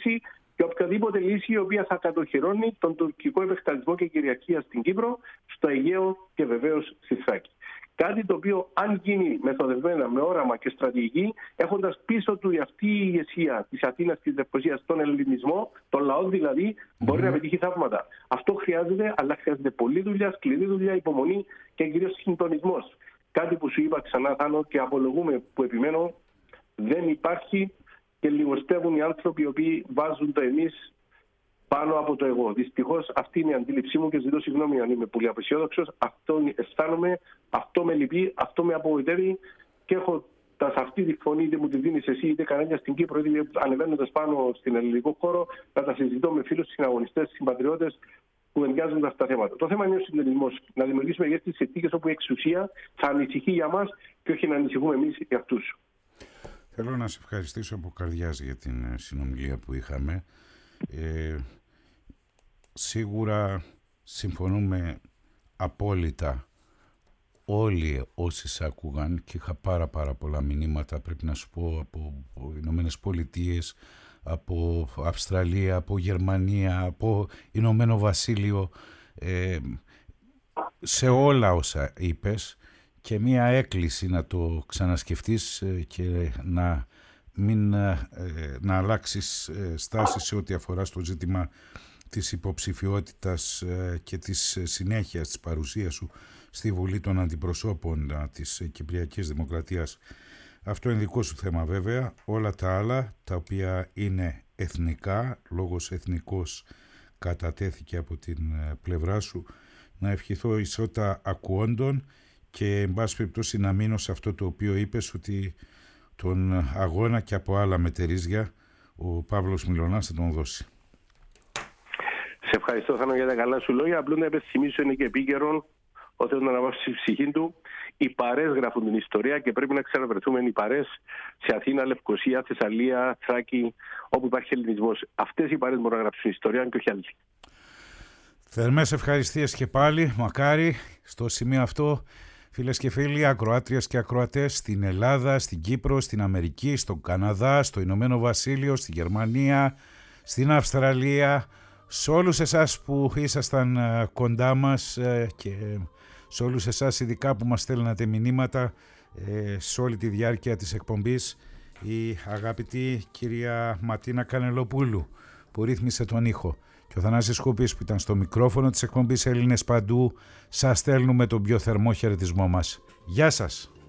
S2: και οποιαδήποτε λύση η οποία θα κατοχυρώνει τον τουρκικό επεκτατισμό και κυριαρχία στην Κύπρο, στο Αιγαίο και βεβαίως στη Θράκη. Κάτι το οποίο, αν γίνει μεθοδευμένα, με όραμα και στρατηγική, έχοντας πίσω του αυτή η ηγεσία της Αθήνας και της Λευκωσίας, τον ελληνισμό, τον λαό δηλαδή, μπορεί mm. να πετύχει θαύματα. Αυτό χρειάζεται, αλλά χρειάζεται πολλή δουλειά, σκληρή δουλειά, υπομονή και κυρίως συντονισμός. Κάτι που σου είπα ξανά, Θάνο, και απολογούμε που επιμένω, δεν υπάρχει και λιγοστεύουν οι άνθρωποι οι οποίοι βάζουν το εμείς πάνω από το εγώ. Δυστυχώς αυτή είναι η αντίληψή μου και ζητώ συγγνώμη αν είμαι πολύ απεσιόδοξος. Αυτό αισθάνομαι, αυτό με λυπεί, αυτό με απογοητεύει και έχω σε αυτή τη φωνή, είτε μου τη δίνεις εσύ, είτε κανένα στην Κύπρο, είτε ανεβαίνοντας πάνω στην ελληνικό χώρο, να τα συζητώ με φίλους, συναγωνιστές, συμπατριώτες που εγκάζονται αυτά τα θέματα. Το θέμα είναι ο συντονισμός. Να δημιουργήσουμε για τις συνθήκες όπου η εξουσία θα ανησυχεί για μας και όχι να ανησυχούμε εμείς για αυτούς.
S1: Θέλω να σε ευχαριστήσω από καρδιάς για την συνομιλία που είχαμε. Ε, σίγουρα συμφωνούμε απόλυτα όλοι όσοι σε άκουγαν και είχα πάρα πάρα πολλά μηνύματα, πρέπει να σου πω, από, από Ηνωμένες Πολιτείες, από Αυστραλία, από Γερμανία, από Ηνωμένο Βασίλειο, ε, σε όλα όσα είπες και μία έκκληση να το ξανασκεφτείς και να μην να αλλάξεις στάση σε ό,τι αφορά στο ζήτημα της υποψηφιότητας και της συνέχειας της παρουσίας σου στη Βουλή των Αντιπροσώπων της Κυπριακής Δημοκρατίας. Αυτό είναι δικό σου θέμα βέβαια. Όλα τα άλλα τα οποία είναι εθνικά, λόγος εθνικός κατατέθηκε από την πλευρά σου, να ευχηθώ ισότητα ακουόντων και εν πάση περιπτώσει να μείνω σε αυτό το οποίο είπες, ότι τον αγώνα και από άλλα μετερίζια ο Παύλος Μιλωνάς θα τον δώσει.
S2: Σε ευχαριστώ, Θάνο, για τα καλά σου λόγια. Απλώς να υπενθυμίσω, είναι και επίκαιρο ο Θεός να αναβάσει τη ψυχή του. Οι παρές γράφουν την ιστορία και πρέπει να ξαναβρεθούμε οι παρές σε Αθήνα, Λευκωσία, Θεσσαλία, Θράκη, όπου υπάρχει ελληνισμός. Αυτές οι παρές μπορούν να γράψουν ιστορία και όχι άλλοι.
S1: Θερμές ευχαριστίες και πάλι. Μακάρι στο σημείο αυτό, φίλες και φίλοι, ακροάτριες και ακροατές στην Ελλάδα, στην Κύπρο, στην Αμερική, στον Καναδά, στο Ηνωμένο Βασίλειο, στη Γερμανία, στην Αυστραλία, σε όλους εσάς που ήσασταν κοντά μας και σε όλους εσάς ειδικά που μας στέλνατε μηνύματα σε όλη τη διάρκεια της εκπομπής, η αγαπητή κυρία Ματίνα Κανελοπούλου που ρύθμισε τον ήχο και ο Θανάσης Σκούπης που ήταν στο μικρόφωνο της εκπομπής Έλληνες Παντού, σας στέλνουμε τον πιο θερμό χαιρετισμό μας. Γεια σας!